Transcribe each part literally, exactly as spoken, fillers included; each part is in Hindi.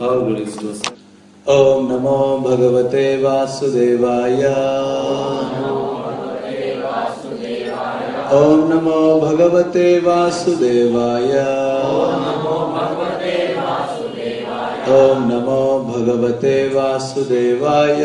ओम नमो भगवते वासुदेवाय। ओम नमो भगवते वासुदेवाय। ओम नमो भगवते वासुदेवाय।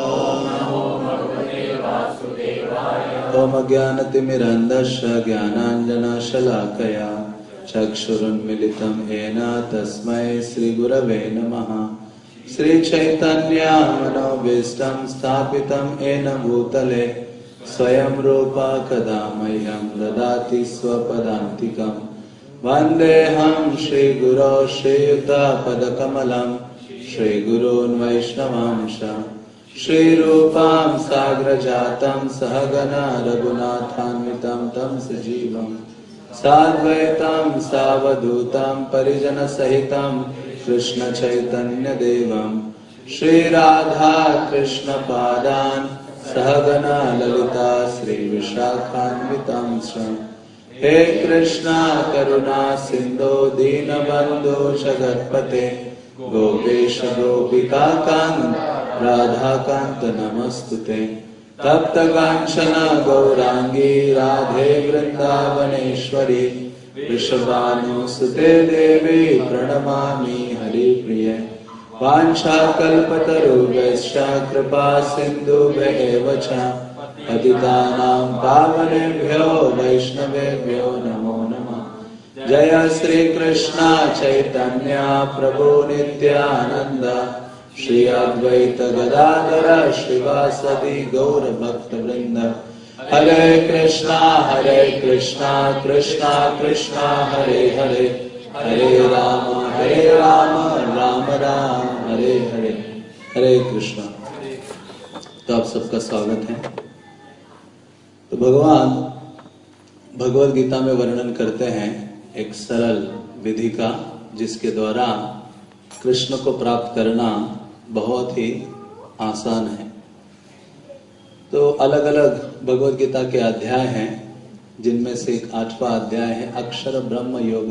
ओम अज्ञानतिमिरन्धस्य ज्ञानाञ्जनशलाकया चक्षुरुन्मिलितं येन तस्मै श्रीगुरवे नमः। श्रीचैतन्य मनोभीष्टं स्थापितं येन भूतले स्वयं रूपा कदा मह्यं ददाति स्वपदान्तिकं। वन्देऽहं श्रीगुरो श्रीयुतपदकमलं श्रीगुरून् वैष्णवांश श्रीरूपां साग्रजातं सहगना रघुनाथान्वितं तं सजीवं साद्वैतं सावधूतं परिजनसहितं कृष्ण चैतन्य देवं श्रीराधा कृष्ण पादान् सहगना ललिता श्री विशाखान्वितांश्च। हे कृष्णा करुणा सिंधु दीनबंधु जगत्पते गोपेश गोपिका कांत राधा कांत नमस्तुते। तप्त कांचन गौरांगी राधे वृंदावनेश्वरी वृषभानुसुते देवी प्रणमामि हरिप्रिये। वाञ्छाकल्पतरुभ्यश्च कृपा सिन्धुभ्येव च पतितानां पावनेभ्यो वैष्णवेभ्यो नमो नमः। जय श्री कृष्ण चैतन्य प्रभु नित्यानंद श्री अद्वैत गदाधर श्रीवासदि गौर भक्तवृंद। हरे कृष्णा हरे कृष्णा कृष्णा कृष्णा हरे हरे हरे राम हरे राम राम राम हरे हरे। हरे कृष्णा। तो आप सबका स्वागत है। तो भगवान भगवद गीता में वर्णन करते हैं एक सरल विधि का, जिसके द्वारा कृष्ण को प्राप्त करना बहुत ही आसान है। तो अलग अलग भगवद गीता के अध्याय हैं, जिनमें से एक आठवां अध्याय है अक्षर ब्रह्म योग।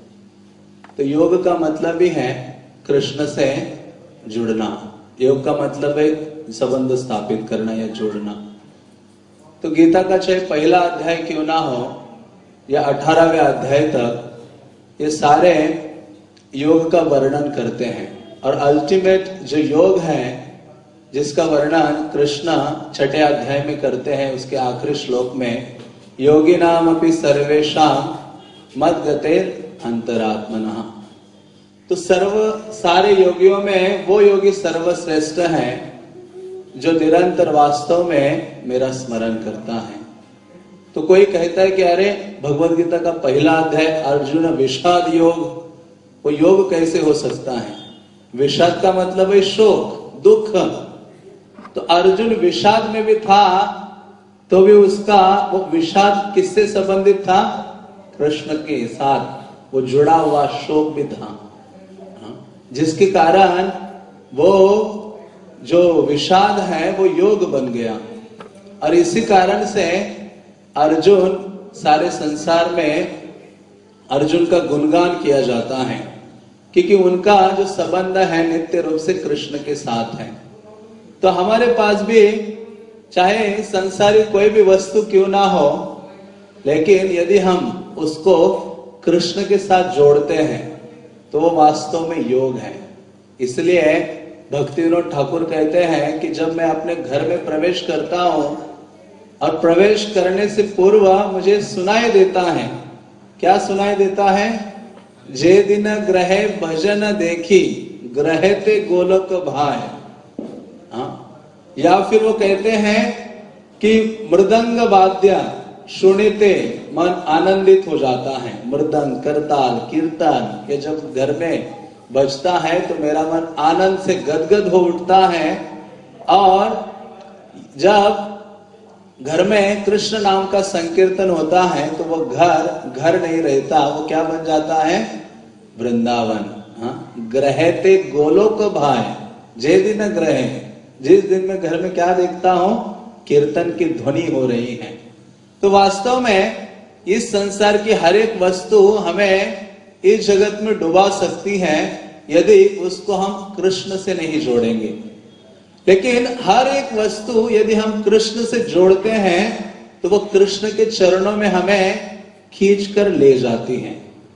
तो योग का मतलब ही है कृष्ण से जुड़ना। योग का मतलब है संबंध स्थापित करना या जोड़ना। तो गीता का चाहे पहला अध्याय क्यों ना हो या अठारहवें अध्याय तक, ये सारे योग का वर्णन करते हैं। और अल्टीमेट जो योग है, जिसका वर्णन कृष्ण छठे अध्याय में करते हैं, उसके आखिरी श्लोक में योगी नाम अपि सर्वेशाम मद्गतेर अंतरात्मनः। तो सर्व सारे योगियों में वो योगी सर्वश्रेष्ठ है जो निरंतर वास्तव में मेरा स्मरण करता है। तो कोई कहता है कि अरे भगवद गीता का पहला अध्याय अर्जुन विषाद योग, वो योग कैसे हो सकता है? विषाद का मतलब है शोक, दुख। तो अर्जुन विषाद में भी था, तो भी उसका वो विषाद किससे संबंधित था? कृष्ण के साथ वो जुड़ा हुआ शोक भी था, जिसके कारण वो जो विषाद है वो योग बन गया। और इसी कारण से अर्जुन, सारे संसार में अर्जुन का गुणगान किया जाता है, क्योंकि उनका जो संबंध है नित्य रूप से कृष्ण के साथ है। तो हमारे पास भी चाहे संसारी कोई भी वस्तु क्यों ना हो, लेकिन यदि हम उसको कृष्ण के साथ जोड़ते हैं तो वो वास्तव में योग है। इसलिए भक्ति विनोद ठाकुर कहते हैं कि जब मैं अपने घर में प्रवेश करता हूं और प्रवेश करने से पूर्व मुझे सुनाई देता है, क्या सुनाई देता है? जे दिन ग्रहे भजन देखी ग्रहते गोलक भाय। हाँ? या फिर वो कहते हैं कि मृदंग वाद्य सुनते मन आनंदित हो जाता है। मृदंग, करताल, कीर्तन ये जब घर में बजता है तो मेरा मन आनंद से गदगद हो उठता है। और जब घर में कृष्ण नाम का संकीर्तन होता है तो वो घर घर नहीं रहता, वो क्या बन जाता है? वृंदावन। हाँ? ग्रहते गोलोक भाय, जे दिन ग्रहे, जिस दिन में घर में क्या देखता हूं? कीर्तन की ध्वनि हो रही है। तो वास्तव में इस संसार की हर एक वस्तु हमें इस जगत में डुबा सकती है, यदि उसको हम कृष्ण से नहीं जोड़ेंगे। लेकिन हर एक वस्तु यदि हम कृष्ण से जोड़ते हैं तो वो कृष्ण के चरणों में हमें खींच कर ले जाती हैं।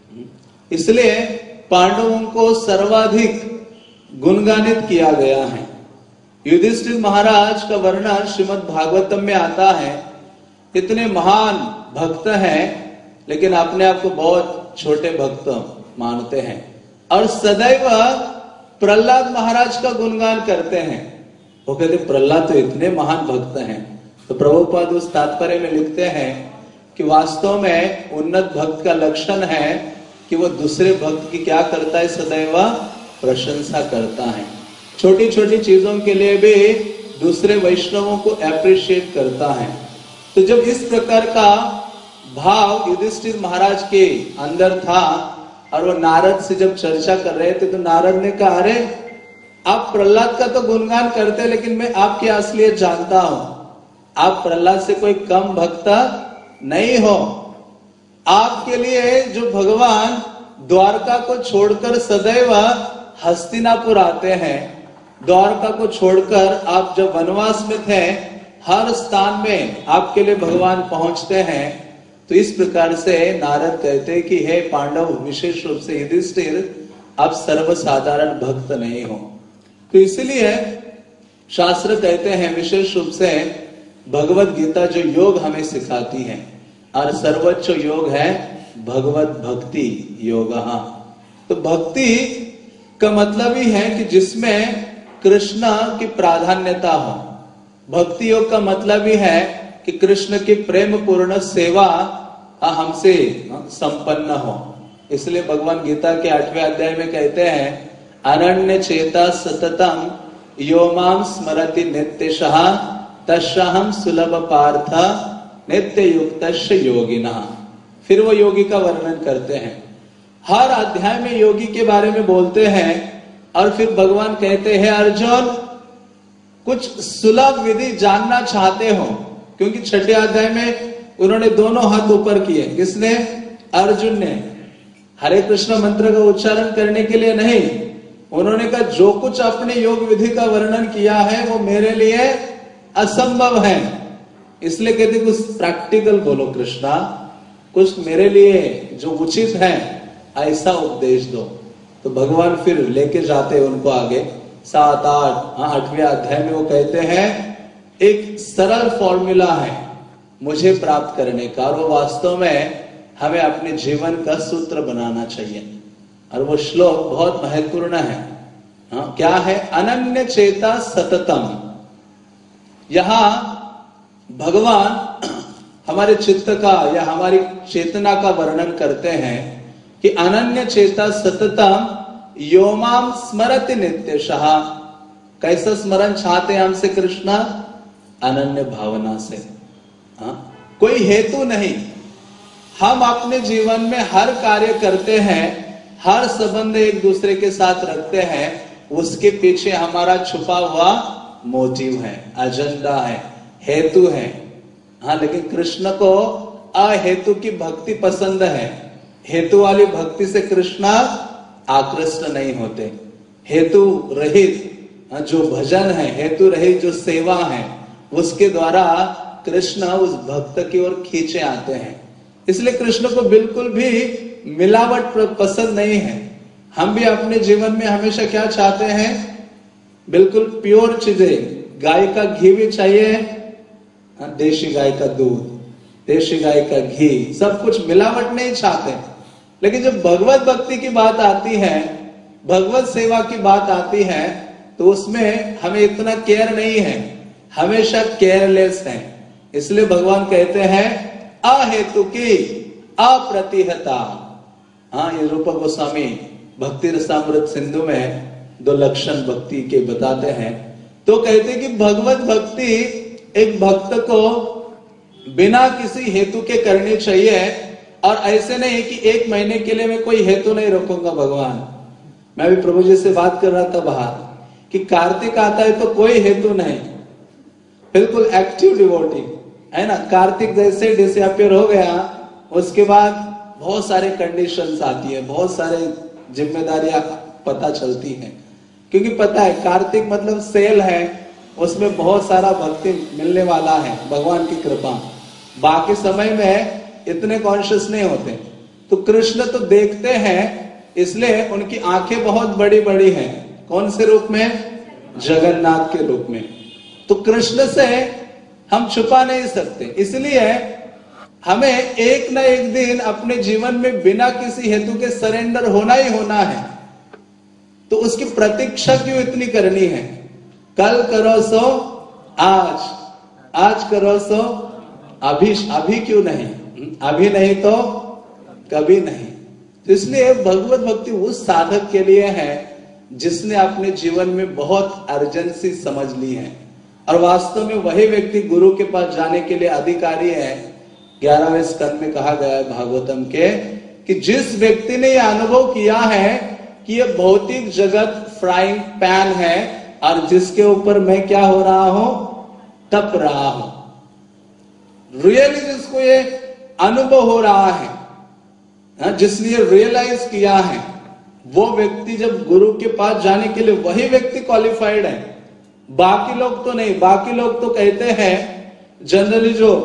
इसलिए पांडवों को सर्वाधिक गुणगानित किया गया है। युधिष्ठिर महाराज का वर्णन श्रीमद् भागवतम में आता है। इतने महान भक्त हैं लेकिन अपने आप को बहुत छोटे भक्त मानते हैं और सदैव प्रहलाद महाराज का गुणगान करते हैं। वो कहते प्रहलाद तो इतने महान भक्त हैं। तो प्रभुपाद उस तात्पर्य में लिखते हैं कि वास्तव में उन्नत भक्त का लक्षण है कि वो दूसरे भक्त की क्या करता है, सदैव प्रशंसा करता है। छोटी छोटी चीजों के लिए भी दूसरे वैष्णवों को अप्रिशिएट करता है। तो जब इस प्रकार का भाव युधिष्ठिर महाराज के अंदर था और वो नारद से जब चर्चा कर रहे थे तो नारद ने कहा, अरे आप प्रहलाद का तो गुणगान करते लेकिन मैं आपकी असलियत जानता हूं। आप प्रहलाद से कोई कम भक्त नहीं हो। आपके लिए जो भगवान द्वारका को छोड़कर सदैव हस्तिनापुर आते हैं, द्वारका को छोड़कर आप जब वनवास में थे हर स्थान में आपके लिए भगवान पहुंचते हैं। तो इस प्रकार से नारद कहते कि हे पांडव, विशेष रूप से युधिष्ठिर, आप सर्वसाधारण भक्त नहीं हो। तो इसलिए शास्त्र कहते हैं विशेष रूप से भगवत गीता जो योग हमें सिखाती है और सर्वोच्च योग है भगवत भक्ति योग। तो भक्ति का मतलब ही है कि जिसमें कृष्ण की प्राधान्यता हो। भक्ति योग का मतलब ही है कि कृष्ण की प्रेम पूर्ण सेवा हमसे संपन्न हो। इसलिए भगवान गीता के आठवें अध्याय में कहते हैं, अनन्य चेता सततम यो माम स्मरति नित्यशः तस्याहं सुलभ पार्थ नित्य युक्तस्य योगिनः। फिर वो योगी का वर्णन करते हैं। हर अध्याय में योगी के बारे में बोलते हैं और फिर भगवान कहते हैं, अर्जुन कुछ सुलभ विधि जानना चाहते हो? क्योंकि छठे अध्याय में उन्होंने दोनों हाथ ऊपर किए। किसने? अर्जुन ने। हरे कृष्ण मंत्र का उच्चारण करने के लिए नहीं, उन्होंने कहा जो कुछ अपने योग विधि का वर्णन किया है वो मेरे लिए असंभव है। इसलिए कहते कुछ प्रैक्टिकल बोलो कृष्णा, कुछ मेरे लिए जो उचित है ऐसा उपदेश दो। तो भगवान फिर लेके जाते उनको आगे सात आठ आठवें अध्याय में वो कहते हैं एक सरल फॉर्मूला है मुझे प्राप्त करने का, और वो वास्तव में हमें अपने जीवन का सूत्र बनाना चाहिए। और वो श्लोक बहुत महत्वपूर्ण है। हाँ, क्या है? अनन्य चेता सततम। यहां भगवान हमारे चित्त का या हमारी चेतना का वर्णन करते हैं कि अनन्य चेता सततम योमाम स्मरति नित्यशः। कैसा स्मरण चाहते हैं हमसे कृष्णा? अनन्य भावना से। हाँ? कोई हेतु नहीं। हम अपने जीवन में हर कार्य करते हैं, हर संबंध एक दूसरे के साथ रखते हैं, उसके पीछे हमारा छुपा हुआ मोटिव है, एजेंडा है, हेतु है। हाँ, लेकिन कृष्ण को अहेतु की भक्ति पसंद है। हेतु वाली भक्ति से कृष्ण आकृष्ट नहीं होते। हेतु रहित जो भजन है, हेतु रहित जो सेवा है, उसके द्वारा कृष्ण उस भक्त की ओर खींचे आते हैं। इसलिए कृष्ण को बिल्कुल भी मिलावट पसंद नहीं है। हम भी अपने जीवन में हमेशा क्या चाहते हैं? बिल्कुल प्योर चीजें। गाय का घी भी चाहिए, देशी गाय का दूध, देशी गाय का घी, सब कुछ मिलावट नहीं चाहते। लेकिन जब भगवत भक्ति की बात आती है, भगवत सेवा की बात आती है, तो उसमें हमें इतना केयर नहीं है, हमेशा केयरलेस है। इसलिए भगवान कहते हैं अहेतु की अप्रतिहता। हाँ, ये रूप गोस्वामी भक्ति रसामृत सिंधु में दो लक्षण भक्ति के बताते हैं। तो कहते कि भगवत भक्ति एक भक्त को बिना किसी हेतु के करनी चाहिए, और ऐसे नहीं कि एक महीने के लिए मैं कोई हेतु नहीं रखूंगा भगवान। मैं भी प्रभु जी से बात कर रहा था बाहर कि कार्तिक आता है तो कोई हेतु नहीं, बिल्कुल एक्टिव डिवोटी है ना। कार्तिक जैसे डिसअपियर हो गया, उसके बाद बहुत सारे कंडीशंस आती है, बहुत सारे जिम्मेदारियां पता चलती है, क्योंकि पता है कार्तिक मतलब सेल है, उसमें बहुत सारा भक्ति मिलने वाला है, भगवान की कृपा। बाकी समय में इतने कॉन्शियस नहीं होते। तो कृष्ण तो देखते हैं, इसलिए उनकी आंखें बहुत बड़ी बड़ी हैं। कौन से रूप में? जगन्नाथ के रूप में। तो कृष्ण से हम छुपा नहीं सकते, इसलिए हमें एक न एक दिन अपने जीवन में बिना किसी हेतु के सरेंडर होना ही होना है। तो उसकी प्रतीक्षा क्यों इतनी करनी है? कल करो सो आज, आज करो सो अभी, अभी क्यों नहीं? अभी नहीं तो कभी नहीं। तो इसलिए भगवत भक्ति उस साधक के लिए है जिसने अपने जीवन में बहुत अर्जेंसी समझ ली है, और वास्तव में वही व्यक्ति गुरु के पास जाने के लिए अधिकारी है। ग्यारहवें स्कंद में कहा गया है भागवतम के कि जिस व्यक्ति ने यह अनुभव किया है कि यह भौतिक जगत फ्राइंग पैन है और जिसके ऊपर मैं क्या हो रहा हूं? तप रहा हूं। रियली जिसको ये अनुभव हो रहा है, जिसने रियलाइज किया है, वो व्यक्ति जब गुरु के पास जाने के लिए वही व्यक्ति क्वालिफाइड है, बाकी लोग तो नहीं। बाकी लोग तो कहते हैं, जनरली जो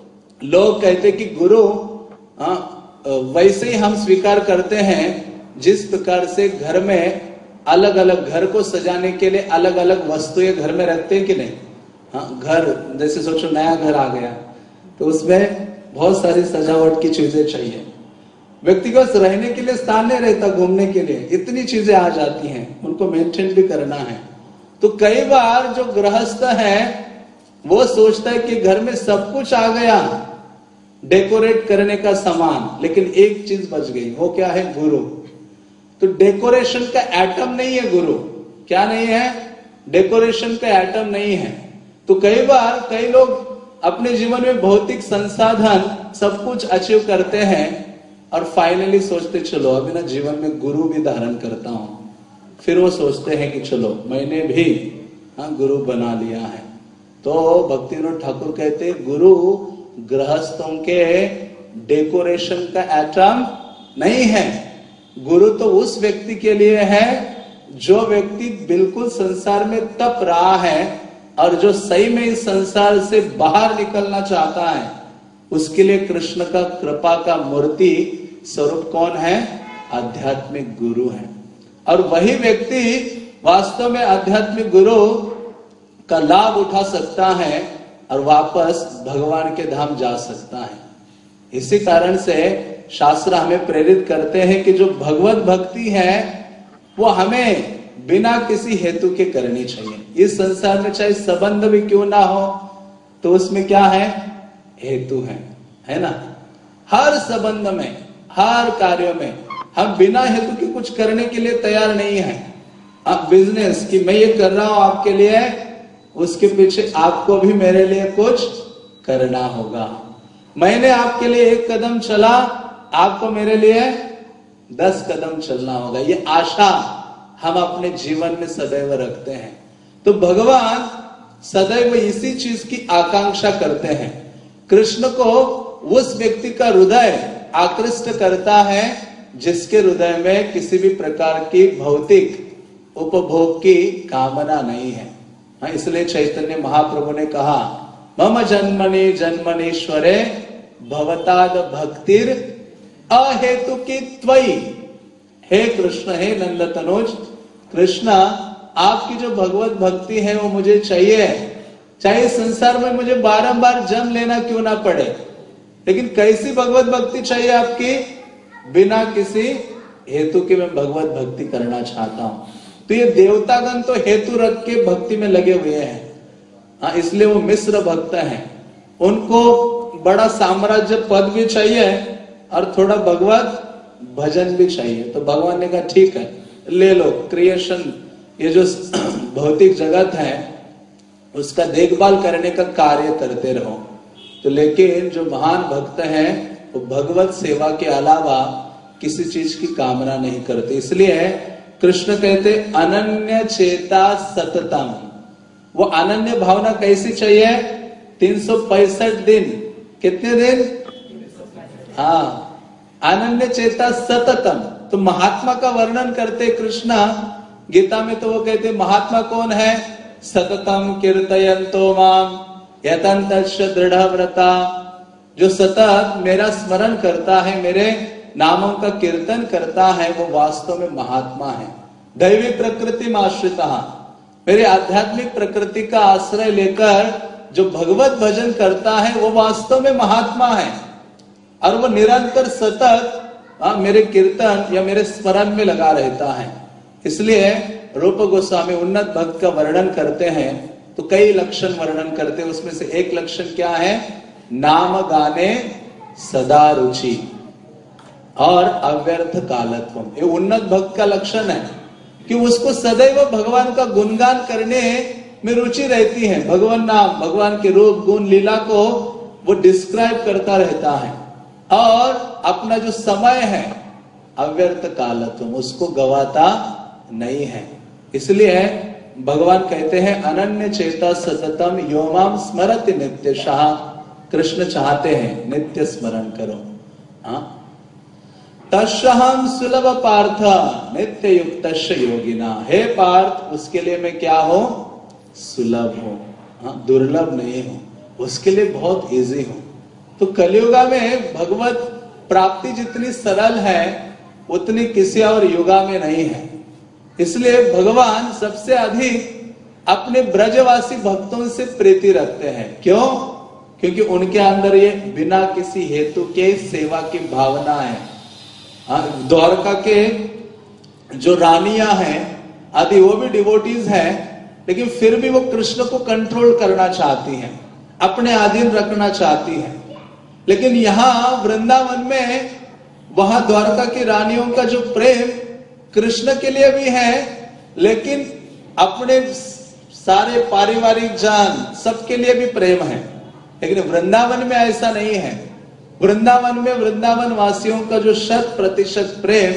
लोग कहते कि गुरु आ, वैसे ही हम स्वीकार करते हैं जिस प्रकार से घर में अलग अलग, घर को सजाने के लिए अलग अलग वस्तुएं घर में रखते हैं कि नहीं? हाँ, घर जैसे सोचो नया घर आ गया तो उसमें बहुत सारी सजावट की चीजें चाहिए। व्यक्ति को रहने के लिए स्थान नहीं रहता, घूमने के लिए इतनी चीजें आ जाती हैं, उनको मेंटेन भी करना है। तो कई बार जो गृहस्थ है वो सोचता है कि घर में सब कुछ आ गया डेकोरेट करने का सामान, लेकिन एक चीज बच गई, वो क्या है? गुरु। तो डेकोरेशन का एटम नहीं है गुरु। क्या नहीं है? डेकोरेशन का एटम नहीं है। तो कई बार कई लोग अपने जीवन में भौतिक संसाधन सब कुछ अचीव करते हैं और फाइनली सोचते चलो अभी ना जीवन में गुरु भी धारण करता हूं। फिर वो सोचते हैं कि चलो मैंने भी हाँ गुरु बना लिया है। तो भक्तिविनोद ठाकुर कहते गुरु गृहस्थों के डेकोरेशन का एटम नहीं है। गुरु तो उस व्यक्ति के लिए है जो व्यक्ति बिल्कुल संसार में तप रहा है और जो सही में इस संसार से बाहर निकलना चाहता है। उसके लिए कृष्ण का कृपा का मूर्ति स्वरूप कौन है? आध्यात्मिक गुरु है। और वही व्यक्ति वास्तव में आध्यात्मिक गुरु का लाभ उठा सकता है और वापस भगवान के धाम जा सकता है। इसी कारण से शास्त्र हमें प्रेरित करते हैं कि जो भगवत भक्ति है वो हमें बिना किसी हेतु के करनी चाहिए। इस संसार में चाहे संबंध भी क्यों ना हो तो उसमें क्या है? हेतु है, है ना? हर संबंध में, हर कार्य में हम बिना हेतु के कुछ करने के लिए तैयार नहीं है। अब बिजनेस कि मैं ये कर रहा हूं आपके लिए, उसके पीछे आपको भी मेरे लिए कुछ करना होगा। मैंने आपके लिए एक कदम चला, आपको मेरे लिए दस कदम चलना होगा। ये आशा हम अपने जीवन में सदैव रखते हैं। तो भगवान सदैव इसी चीज की आकांक्षा करते हैं। कृष्ण को उस व्यक्ति का हृदय आकृष्ट करता है जिसके हृदय में किसी भी प्रकार की भौतिक उपभोग की कामना नहीं है। हाँ, इसलिए चैतन्य महाप्रभु ने कहा मम जन्मनि जन्मनीश्वरे भवताद भक्तिर अहेतुकी त्वयि। हे कृष्ण, हे नंद तनुज, कृष्ण आपकी जो भगवत भक्ति है वो मुझे चाहिए, चाहे संसार में मुझे बारंबार जन्म लेना क्यों ना पड़े, लेकिन कैसी भगवत भक्ति चाहिए आपकी? बिना किसी हेतु के मैं भगवत भक्ति करना चाहता हूं। तो ये देवतागण तो हेतु रख के भक्ति में लगे हुए हैं। हाँ, इसलिए वो मिश्र भक्त हैं। उनको बड़ा साम्राज्य पद भी चाहिए और थोड़ा भगवत भजन भी चाहिए। तो भगवान ने कहा ठीक है, ले लो क्रिएशन, ये जो भौतिक जगत है उसका देखभाल करने का कार्य करते रहो। तो लेकिन जो महान भक्त हैं वो भगवत सेवा के अलावा किसी चीज की कामना नहीं करते। इसलिए कृष्ण कहते अनन्य चेता सततम। वो अनन्य भावना कैसी चाहिए? तीन सौ पैंसठ दिन। कितने दिन? हाँ, अनन्य चेता सततम, तो महात्मा का वर्णन करते कृष्ण गीता में, तो वो कहते महात्मा कौन है? सततम कीर्तयन्तो माम यतन्तश्च दृढ़व्रता, जो सतत मेरा स्मरण करता है, मेरे नामों का कीर्तन करता है, वो वास्तव में महात्मा है। दैवी प्रकृति में आश्रिता, मेरे आध्यात्मिक प्रकृति का आश्रय लेकर जो भगवत भजन करता है वो वास्तव में महात्मा है, और वो निरंतर सतत आ, मेरे कीर्तन या मेरे स्मरण में लगा रहता है। इसलिए रूप गोस्वामी उन्नत भक्त का वर्णन करते हैं तो कई लक्षण वर्णन करते हैं, उसमें से एक लक्षण क्या है? नाम गाने सदा रुचि और अव्यर्थ कालत्वम। ये उन्नत भक्त का लक्षण है कि उसको सदैव भगवान का गुणगान करने में रुचि रहती है। भगवान नाम, भगवान के रूप, गुण, लीला को वो डिस्क्राइब करता रहता है, और अपना जो समय है अव्यर्थ कालत्वम, उसको गवाता नहीं है। इसलिए भगवान कहते हैं अनन्य चेता सततम योमाम स्मरति नित्यशः। कृष्ण चाहते हैं नित्य स्मरण करो। हाँ, तस्हम सुलभ पार्थ नित्य युक्तस्य योगिना। हे पार्थ, उसके लिए मैं क्या हो? सुलभ हो, हाँ, दुर्लभ नहीं हो, उसके लिए बहुत इजी हो। तो कलियुगा में भगवत प्राप्ति जितनी सरल है उतनी किसी और युगा में नहीं है। इसलिए भगवान सबसे अधिक अपने ब्रजवासी भक्तों से प्रीति रखते हैं। क्यों? क्योंकि उनके अंदर ये बिना किसी हेतु के सेवा की भावना है। द्वारका के जो रानियां हैं आदि वो भी डिवोटीज हैं, लेकिन फिर भी वो कृष्ण को कंट्रोल करना चाहती हैं, अपने अधीन रखना चाहती हैं। लेकिन यहाँ वृंदावन में वहां द्वारका की रानियों का जो प्रेम कृष्ण के लिए भी है, लेकिन अपने सारे पारिवारिक जान सबके लिए भी प्रेम है। लेकिन वृंदावन में ऐसा नहीं है। वृंदावन में वृंदावन वासियों का जो शत प्रतिशत प्रेम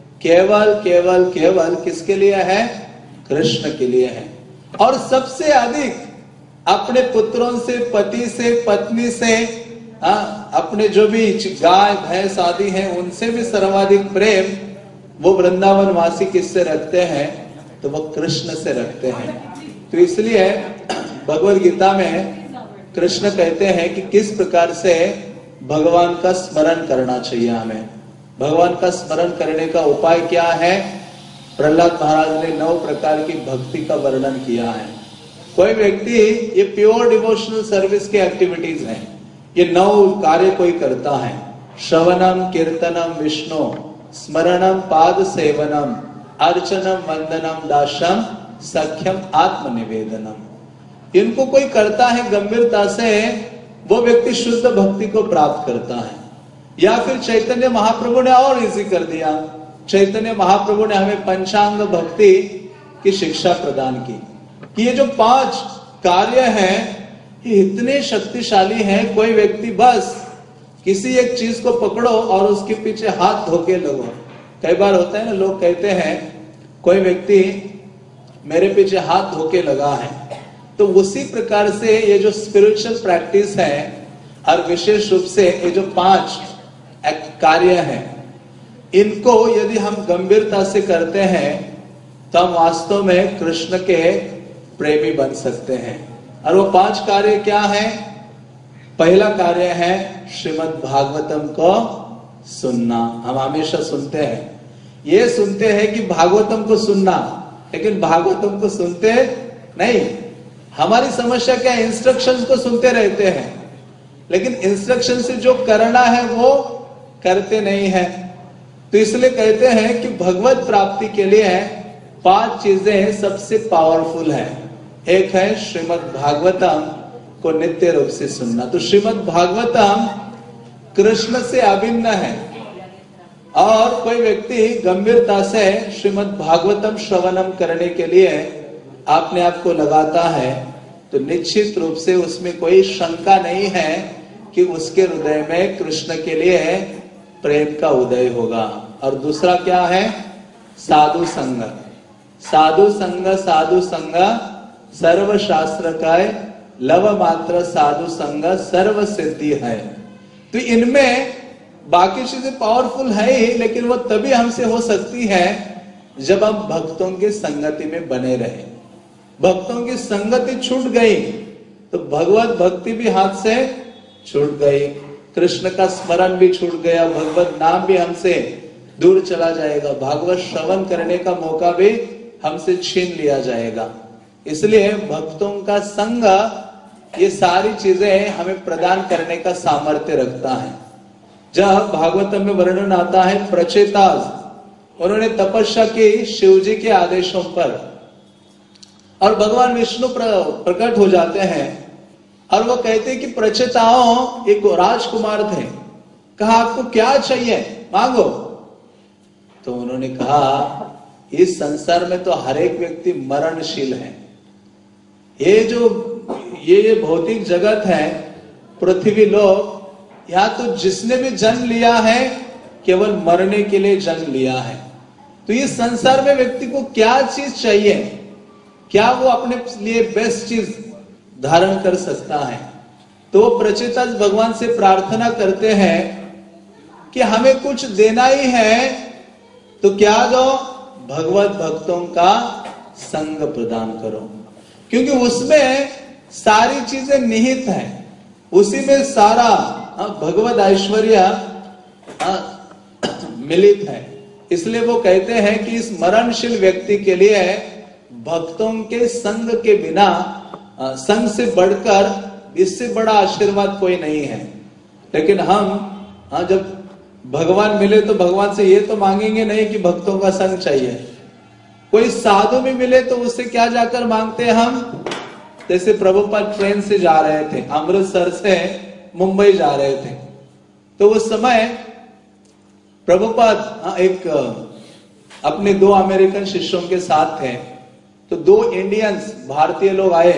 केवल केवल केवल किसके लिए है? कृष्ण के लिए है। और सबसे अधिक अपने पुत्रों से, पति से, पत्नी से, आ, अपने जो भी गाय भैंस आदि हैं उनसे भी सर्वाधिक प्रेम वो वृंदावन वासी किससे रखते हैं? तो वो कृष्ण से रखते हैं। तो इसलिए भगवद गीता में कृष्ण कहते हैं कि किस प्रकार से भगवान का स्मरण करना चाहिए हमें। भगवान का स्मरण करने का उपाय क्या है? प्रहलाद महाराज ने नौ प्रकार की भक्ति का वर्णन किया है। कोई व्यक्ति, ये प्योर डिवोशनल सर्विस के एक्टिविटीज हैं, ये नौ कार्य कोई करता है। श्रवणम कीर्तनम विष्णु, स्मरणम पाद सेवनम, अर्चनम वंदनम दाशम, सख्यम आत्मनिवेदनम। इनको कोई करता है गंभीरता से, वो व्यक्ति शुद्ध भक्ति को प्राप्त करता है। या फिर चैतन्य महाप्रभु ने और इजी कर दिया। चैतन्य महाप्रभु ने हमें पंचांग भक्ति की शिक्षा प्रदान की कि ये जो पांच कार्य हैं ये इतने शक्तिशाली हैं। कोई व्यक्ति बस किसी एक चीज को पकड़ो और उसके पीछे हाथ धोके लगो। कई बार होता है ना, लोग कहते हैं कोई व्यक्ति मेरे पीछे हाथ धोके लगा है, तो उसी प्रकार से ये जो स्पिरिचुअल प्रैक्टिस है और विशेष रूप से ये जो पांच कार्य हैं, इनको यदि हम गंभीरता से करते हैं तो हम वास्तव में कृष्ण के प्रेमी बन सकते हैं। और वो पांच कार्य क्या है? पहला कार्य है श्रीमद् भागवतम को सुनना। हम हमेशा सुनते हैं, ये सुनते हैं कि भागवतम को सुनना, लेकिन भागवतम को सुनते नहीं। हमारी समस्या क्या है? इंस्ट्रक्शंस को सुनते रहते हैं, लेकिन इंस्ट्रक्शन से जो करना है वो करते नहीं है। तो इसलिए कहते हैं कि भगवत प्राप्ति के लिए पांच चीजें सबसे पावरफुल है। एक है श्रीमद् भागवतम को नित्य रूप से सुनना। तो श्रीमद् भागवतम कृष्ण से अभिन्न है, और कोई व्यक्ति गंभीरता से श्रीमद् भागवतम श्रवणम करने के लिए अपने आप को लगाता है तो निश्चित रूप से उसमें कोई शंका नहीं है कि उसके हृदय में कृष्ण के लिए प्रेम का उदय होगा। और दूसरा क्या है? साधु संग। साधु संग साधु संग सर्व शास्त्र का लव मात्र साधु संग सर्व सिद्धि है। तो इनमें बाकी चीजें पावरफुल है ही, लेकिन वो तभी हमसे हो सकती है जब हम भक्तों की संगति में बने रहे। भक्तों की संगति छूट गई तो भगवत भक्ति भी हाथ से छूट गई, कृष्ण का स्मरण भी छूट गया, भगवत नाम भी हमसे दूर चला जाएगा, भागवत श्रवण करने का मौका भी हमसे छीन लिया जाएगा। इसलिए भक्तों का संग ये सारी चीजें हमें प्रदान करने का सामर्थ्य रखता है। जब भागवतम में वर्णन आता है प्रचेताज, उन्होंने तपस्या की शिव जी के आदेशों पर, और भगवान विष्णु प्रकट हो जाते हैं और वो कहते हैं कि प्रचेताओं एक राजकुमार थे, कहा आपको क्या चाहिए मांगो। तो उन्होंने कहा इस संसार में तो हर एक व्यक्ति मरणशील है, ये जो ये ये भौतिक जगत है, पृथ्वी लोक, यहाँ तो जिसने भी जन्म लिया है केवल मरने के लिए जन्म लिया है। तो इस संसार में व्यक्ति को क्या चीज चाहिए, क्या वो अपने लिए बेस्ट चीज धारण कर सकता है। तो प्रचेता भगवान से प्रार्थना करते हैं कि हमें कुछ देना ही है तो क्या दो, भगवत भक्तों का संग प्रदान करो, क्योंकि उसमें सारी चीजें निहित है, उसी में सारा भगवत ऐश्वर्य मिलित है। इसलिए वो कहते हैं कि इस मरणशील व्यक्ति के लिए भक्तों के संग के बिना, संग से बढ़कर इससे बड़ा आशीर्वाद कोई नहीं है। लेकिन हम हाँ जब भगवान मिले तो भगवान से ये तो मांगेंगे नहीं कि भक्तों का संग चाहिए। कोई साधु भी मिले तो उससे क्या जाकर मांगते हैं हम, जैसे प्रभुपाद ट्रेन से जा रहे थे, अमृतसर से मुंबई जा रहे थे, तो उस समय प्रभुपाद एक अपने दो अमेरिकन शिष्यों के साथ थे। तो दो इंडियंस भारतीय लोग आए,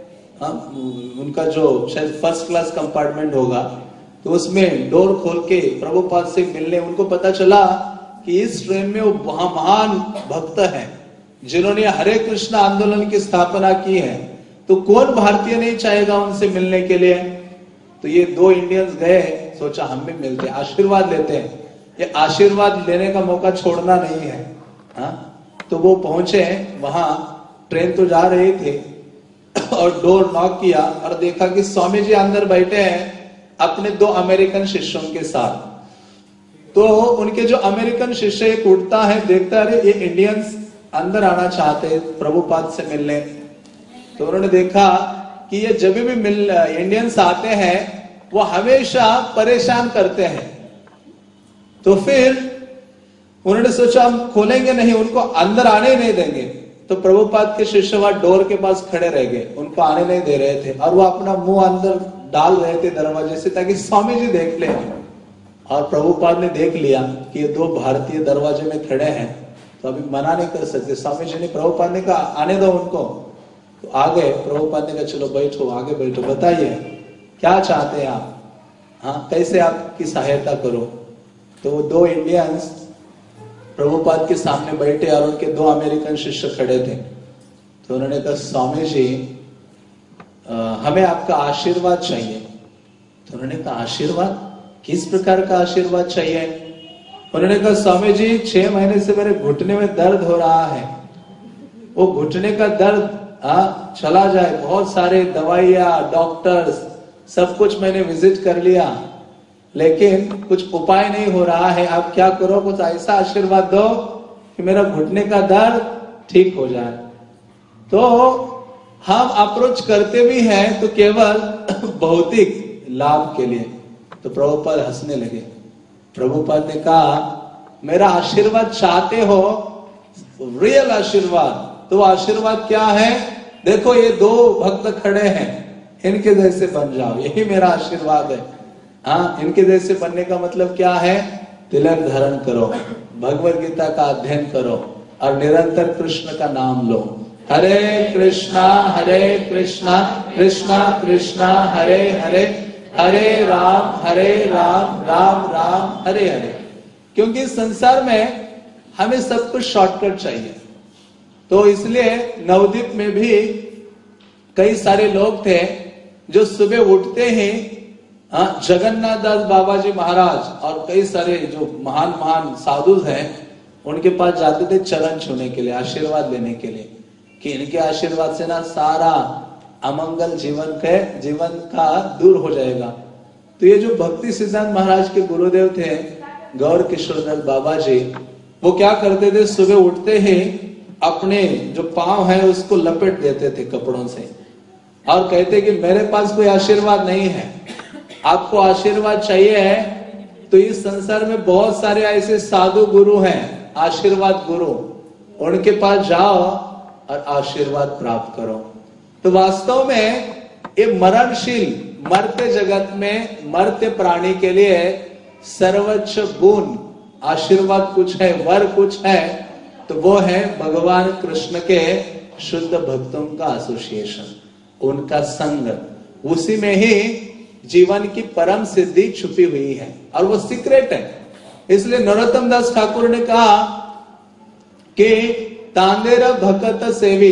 उनका जो शायद फर्स्ट क्लास कंपार्टमेंट होगा, तो उसमें डोर खोल के प्रभुपाद से मिलने, उनको पता चला कि इस ट्रेन में वो वहां महान भक्त हैं जिन्होंने हरे कृष्ण आंदोलन की स्थापना की है, तो कौन भारतीय नहीं चाहेगा उनसे मिलने के लिए। तो ये दो इंडियंस गए, सोचा हम भी मिलते हैं, आशीर्वाद लेते हैं, ये आशीर्वाद लेने का मौका छोड़ना नहीं है। हा? तो वो पहुंचे वहां, ट्रेन तो जा रही थी और डोर नॉक किया और देखा कि स्वामी जी अंदर बैठे हैं अपने दो अमेरिकन शिष्यों के साथ। तो उनके जो अमेरिकन शिष्य एक उठता है, देखता है ये इंडियंस अंदर आना चाहते हैं प्रभुपाद से मिलने। तो उन्होंने देखा कि ये जब भी मिल इंडियंस आते हैं वो हमेशा परेशान करते हैं। तो फिर उन्होंने सोचा हम खोलेंगे नहीं, उनको अंदर आने नहीं देंगे। तो प्रभुपाद के शिष्य वहां डोर के पास खड़े रह गए, उनको आने नहीं दे रहे थे, और वो अपना मुंह अंदर डाल रहे थे दरवाजे से ताकि स्वामी जी देख ले। और प्रभुपाद ने देख लिया कि ये दो भारतीय दरवाजे में खड़े हैं, तो अभी मना नहीं कर सकते। स्वामी जी ने प्रभुपाद ने कहा आने दो उनको। तो आ गए, प्रभुपाद ने कहा चलो बैठो, आगे बैठो, बताइए क्या चाहते हैं आप, हाँ कैसे आपकी सहायता करो। तो वो दो इंडियंस प्रभुपाद के सामने बैठे और उनके दो अमेरिकन शिष्य खड़े थे। तो उन्होंने कहा स्वामी जी आ, हमें आपका आशीर्वाद चाहिए। तो उन्होंने कहा आशीर्वाद, किस प्रकार का आशीर्वाद चाहिए। उन्होंने कहा स्वामी जी छह महीने से मेरे घुटने में दर्द हो रहा है, वो घुटने का दर्द आ, चला जाए, बहुत सारे दवाइयां, डॉक्टर्स, सब कुछ मैंने विजिट कर लिया, लेकिन कुछ उपाय नहीं हो रहा है। आप क्या करो, कुछ ऐसा आशीर्वाद दो कि मेरा घुटने का दर्द ठीक हो जाए। तो हम अप्रोच करते भी हैं तो केवल भौतिक लाभ के लिए। तो प्रभुपाद हंसने लगे। प्रभुपाद ने कहा मेरा आशीर्वाद चाहते हो, रियल आशीर्वाद, तो आशीर्वाद क्या है, देखो ये दो भक्त खड़े हैं, इनके जैसे बन जाओ, यही मेरा आशीर्वाद है। हाँ, इनके जैसे बनने का मतलब क्या है, तिलक धारण करो, भगवत गीता का अध्ययन करो और निरंतर कृष्ण का नाम लो। हरे कृष्णा हरे कृष्णा कृष्णा कृष्णा हरे हरे, हरे राम हरे राम राम राम हरे हरे। क्योंकि संसार में हमें सब कुछ शॉर्टकट चाहिए। तो इसलिए नवद्वीप में भी कई सारे लोग थे जो सुबह उठते ही जगन्नाथ दास बाबा जी महाराज और कई सारे जो महान महान साधु हैं, उनके पास जाते थे चरण छूने के लिए, आशीर्वाद लेने के लिए, कि इनके आशीर्वाद से ना सारा अमंगल जीवन के जीवन का दूर हो जाएगा। तो ये जो भक्ति सिद्धांत महाराज के गुरुदेव थे गौर किशोरदास बाबा जी, वो क्या करते थे, सुबह उठते ही अपने जो पांव है उसको लपेट देते थे कपड़ों से और कहते कि मेरे पास कोई आशीर्वाद नहीं है, आपको आशीर्वाद चाहिए है तो इस संसार में बहुत सारे ऐसे साधु गुरु हैं, आशीर्वाद गुरु, उनके पास जाओ और आशीर्वाद प्राप्त करो। तो वास्तव में ये मरणशील मरते जगत में मरते प्राणी के लिए सर्वोच्च गुण आशीर्वाद कुछ है, वर कुछ है, तो वो है भगवान कृष्ण के शुद्ध भक्तों का एसोसिएशन, उनका संग। उसी में ही जीवन की परम सिद्धि छुपी हुई है और वो सीक्रेट है। इसलिए नरोत्तम दास ठाकुर ने कहा कि तांदेरा भक्त सेवी,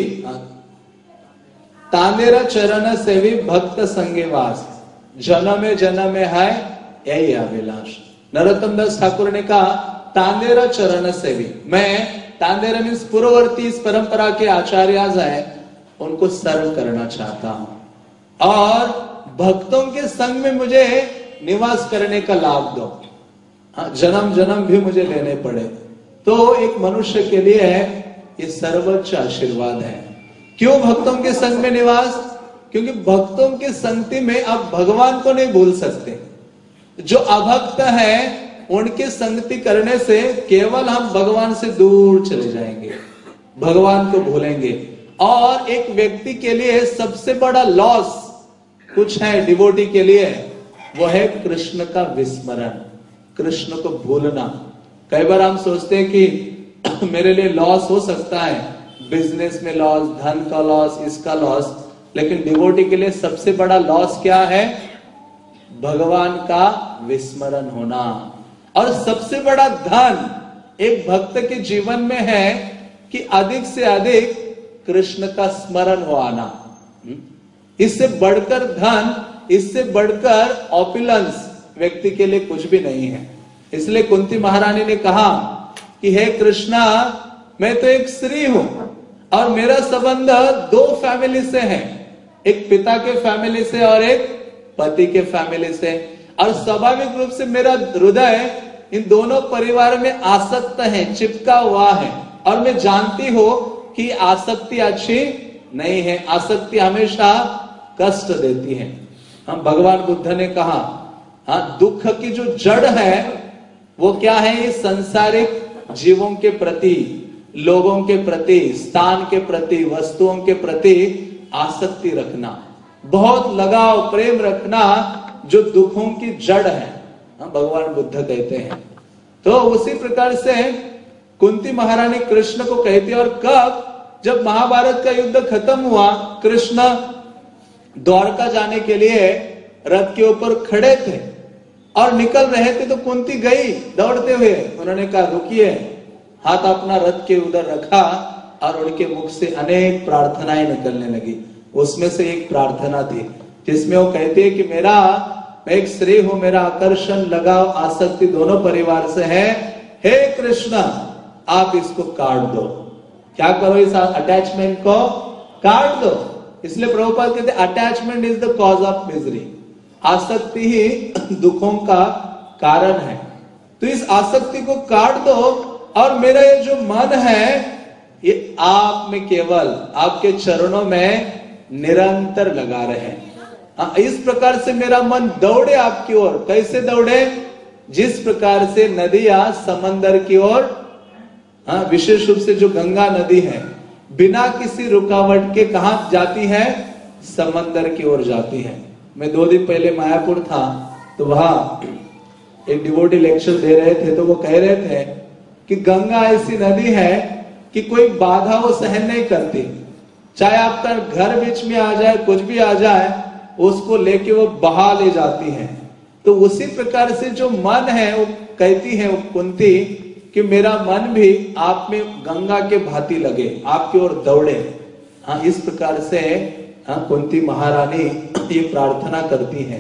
तांदेरा चरण सेवी भक्त संगेवास, जन्म में जन्म में है यही अभिलाष। नरोत्तम दास ठाकुर ने कहा तांदेरा चरण सेवी, मैं तांदेरा मीन्स पूर्ववर्ती इस परंपरा के आचार्य हैं उनको सर्व करना चाहता हूं और भक्तों के संग में मुझे निवास करने का लाभ दो, हाँ, जन्म जन्म भी मुझे लेने पड़े। तो एक मनुष्य के लिए ये सर्वोच्च आशीर्वाद है। क्यों भक्तों के संग में निवास? क्योंकि भक्तों के संगति में आप भगवान को नहीं भूल सकते। जो अभक्त है उनके संगति करने से केवल हम भगवान से दूर चले जाएंगे, भगवान को भूलेंगे। और एक व्यक्ति के लिए सबसे बड़ा लॉस कुछ है डिवोटी के लिए, वो है कृष्ण का विस्मरण, कृष्ण को भूलना। कई बार हम सोचते हैं कि मेरे लिए लॉस हो सकता है, बिजनेस में लॉस, धन का लॉस, इसका लॉस, लेकिन डिवोटी के लिए सबसे बड़ा लॉस क्या है? भगवान का विस्मरण होना। और सबसे बड़ा धन एक भक्त के जीवन में है कि अधिक से अधिक कृष्ण का स्मरण हो आना। इससे बढ़कर धन, इससे बढ़कर ऑपुलेंस व्यक्ति के लिए कुछ भी नहीं है। इसलिए कुंती महारानी ने कहा कि हे कृष्णा, मैं तो एक स्त्री हूं और मेरा संबंध दो फैमिली से है, एक पिता के फैमिली से और एक पति के फैमिली से, और स्वाभाविक रूप से मेरा हृदय इन दोनों परिवार में आसक्त है, चिपका हुआ है। और मैं जानती हूं कि आसक्ति अच्छी नहीं है, आसक्ति हमेशा कष्ट देती है। हम भगवान बुद्ध ने कहा, हाँ, दुख की जो जड़ है वो क्या है? ये संसारिक जीवों के प्रति, लोगों के प्रति, स्थान के प्रति, वस्तुओं के प्रति आसक्ति रखना, बहुत लगाव प्रेम रखना, जो दुखों की जड़ है, हाँ, भगवान बुद्ध कहते हैं। तो उसी प्रकार से कुंती महारानी कृष्ण को कहती है। और कब? जब महाभारत का युद्ध खत्म हुआ, कृष्ण द्वारका जाने के लिए रथ के ऊपर खड़े थे और निकल रहे थे, तो कुंती गई दौड़ते हुए, उन्होंने कहा रुकिए, हाथ अपना रथ के उधर रखा और उनके मुख से अनेक प्रार्थनाएं निकलने लगी। उसमें से एक प्रार्थना थी जिसमें वो कहती है कि मेरा, मैं एक स्त्री हूं, मेरा आकर्षण, लगाव, आसक्ति दोनों परिवार से है, हे कृष्ण आप इसको काट दो। क्या करो? इस अटैचमेंट को काट दो। इसलिए प्रभुपाद कहते हैं attachment is the cause of misery, आसक्ति ही दुखों का कारण है। तो इस आसक्ति को काट दो और मेरा ये जो मन है ये आप में, केवल आपके चरणों में निरंतर लगा रहे। इस प्रकार से मेरा मन दौड़े आपकी ओर। कैसे दौड़े? जिस प्रकार से नदियां समंदर की ओर, हाँ, विशेष रूप से जो गंगा नदी है, बिना किसी रुकावट के कहां जाती है? समंदर की ओर जाती है। मैं दो दिन पहले मायापुर था, तो वहां एक डिवोटी लेक्चर दे रहे थे, तो वो कह रहे थे कि गंगा ऐसी नदी है कि कोई बाधा वो सहन नहीं करती, चाहे आपका घर बीच में आ जाए, कुछ भी आ जाए, उसको लेके वो बहा ले जाती है। तो उसी प्रकार से जो मन है, वो कहती है वो कुंती कि मेरा मन भी आप में गंगा के भांति लगे, आपकी ओर दौड़े। हाँ, इस प्रकार से हाँ, कुंती महारानी ये प्रार्थना करती है।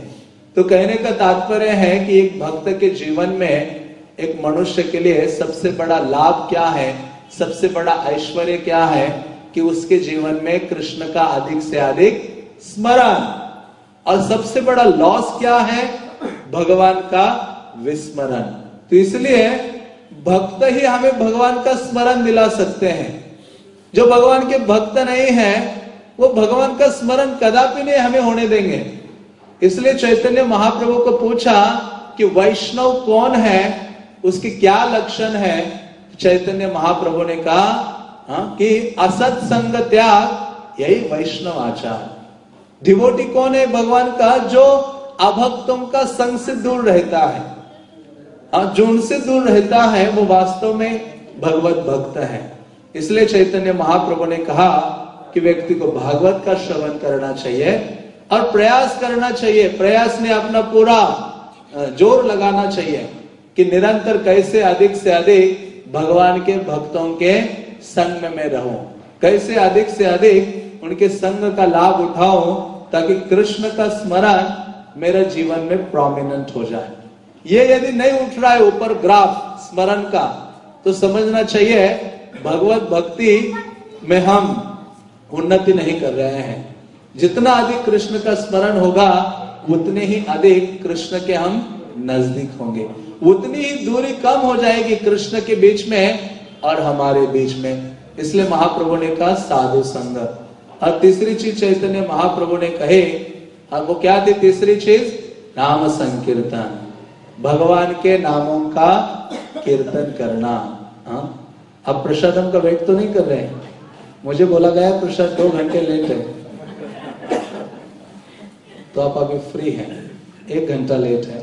तो कहने का तात्पर्य है कि एक भक्त के जीवन में, एक मनुष्य के लिए सबसे बड़ा लाभ क्या है, सबसे बड़ा ऐश्वर्य क्या है कि उसके जीवन में कृष्ण का अधिक से अधिक स्मरण, और सबसे बड़ा लॉस क्या है, भगवान का विस्मरण। तो इसलिए भक्त ही हमें भगवान का स्मरण दिला सकते हैं। जो भगवान के भक्त नहीं है वो भगवान का स्मरण कदापि नहीं हमें होने देंगे। इसलिए चैतन्य महाप्रभु को पूछा कि वैष्णव कौन है, उसके क्या लक्षण है। चैतन्य महाप्रभु ने कहा हाँ, कि असत संग त्याग यही वैष्णव आचार। डिवोटी कौन है भगवान का, जो अभक्तों का संग से दूर रहता है, हाँ, जो उनसे दूर रहता है वो वास्तव में भगवत भक्त है। इसलिए चैतन्य महाप्रभु ने कहा कि व्यक्ति को भागवत का श्रवण करना चाहिए और प्रयास करना चाहिए, प्रयास में अपना पूरा जोर लगाना चाहिए कि निरंतर कैसे अधिक से अधिक भगवान के भक्तों के संग में मैं रहूं, कैसे अधिक से अधिक उनके संग का लाभ उठाऊं, ताकि कृष्ण का स्मरण मेरे जीवन में प्रोमिनेंट हो जाए। ये यदि नहीं उठ रहा है ऊपर ग्राफ स्मरण का, तो समझना चाहिए भगवत भक्ति में हम उन्नति नहीं कर रहे हैं। जितना अधिक कृष्ण का स्मरण होगा उतने ही अधिक कृष्ण के हम नजदीक होंगे, उतनी ही दूरी कम हो जाएगी कृष्ण के बीच में और हमारे बीच में। इसलिए महाप्रभु ने कहा साधु संग। और तीसरी चीज चैतन्य महाप्रभु ने कहे, और वो क्या थी तीसरी चीज, नाम संकीर्तन, भगवान के नामों का कीर्तन करना। हाँ, अब प्रसाद हम का वेट तो नहीं कर रहे हैं, मुझे बोला गया प्रसाद दो घंटे लेट है, तो आप अभी फ्री हैं, एक घंटा लेट है।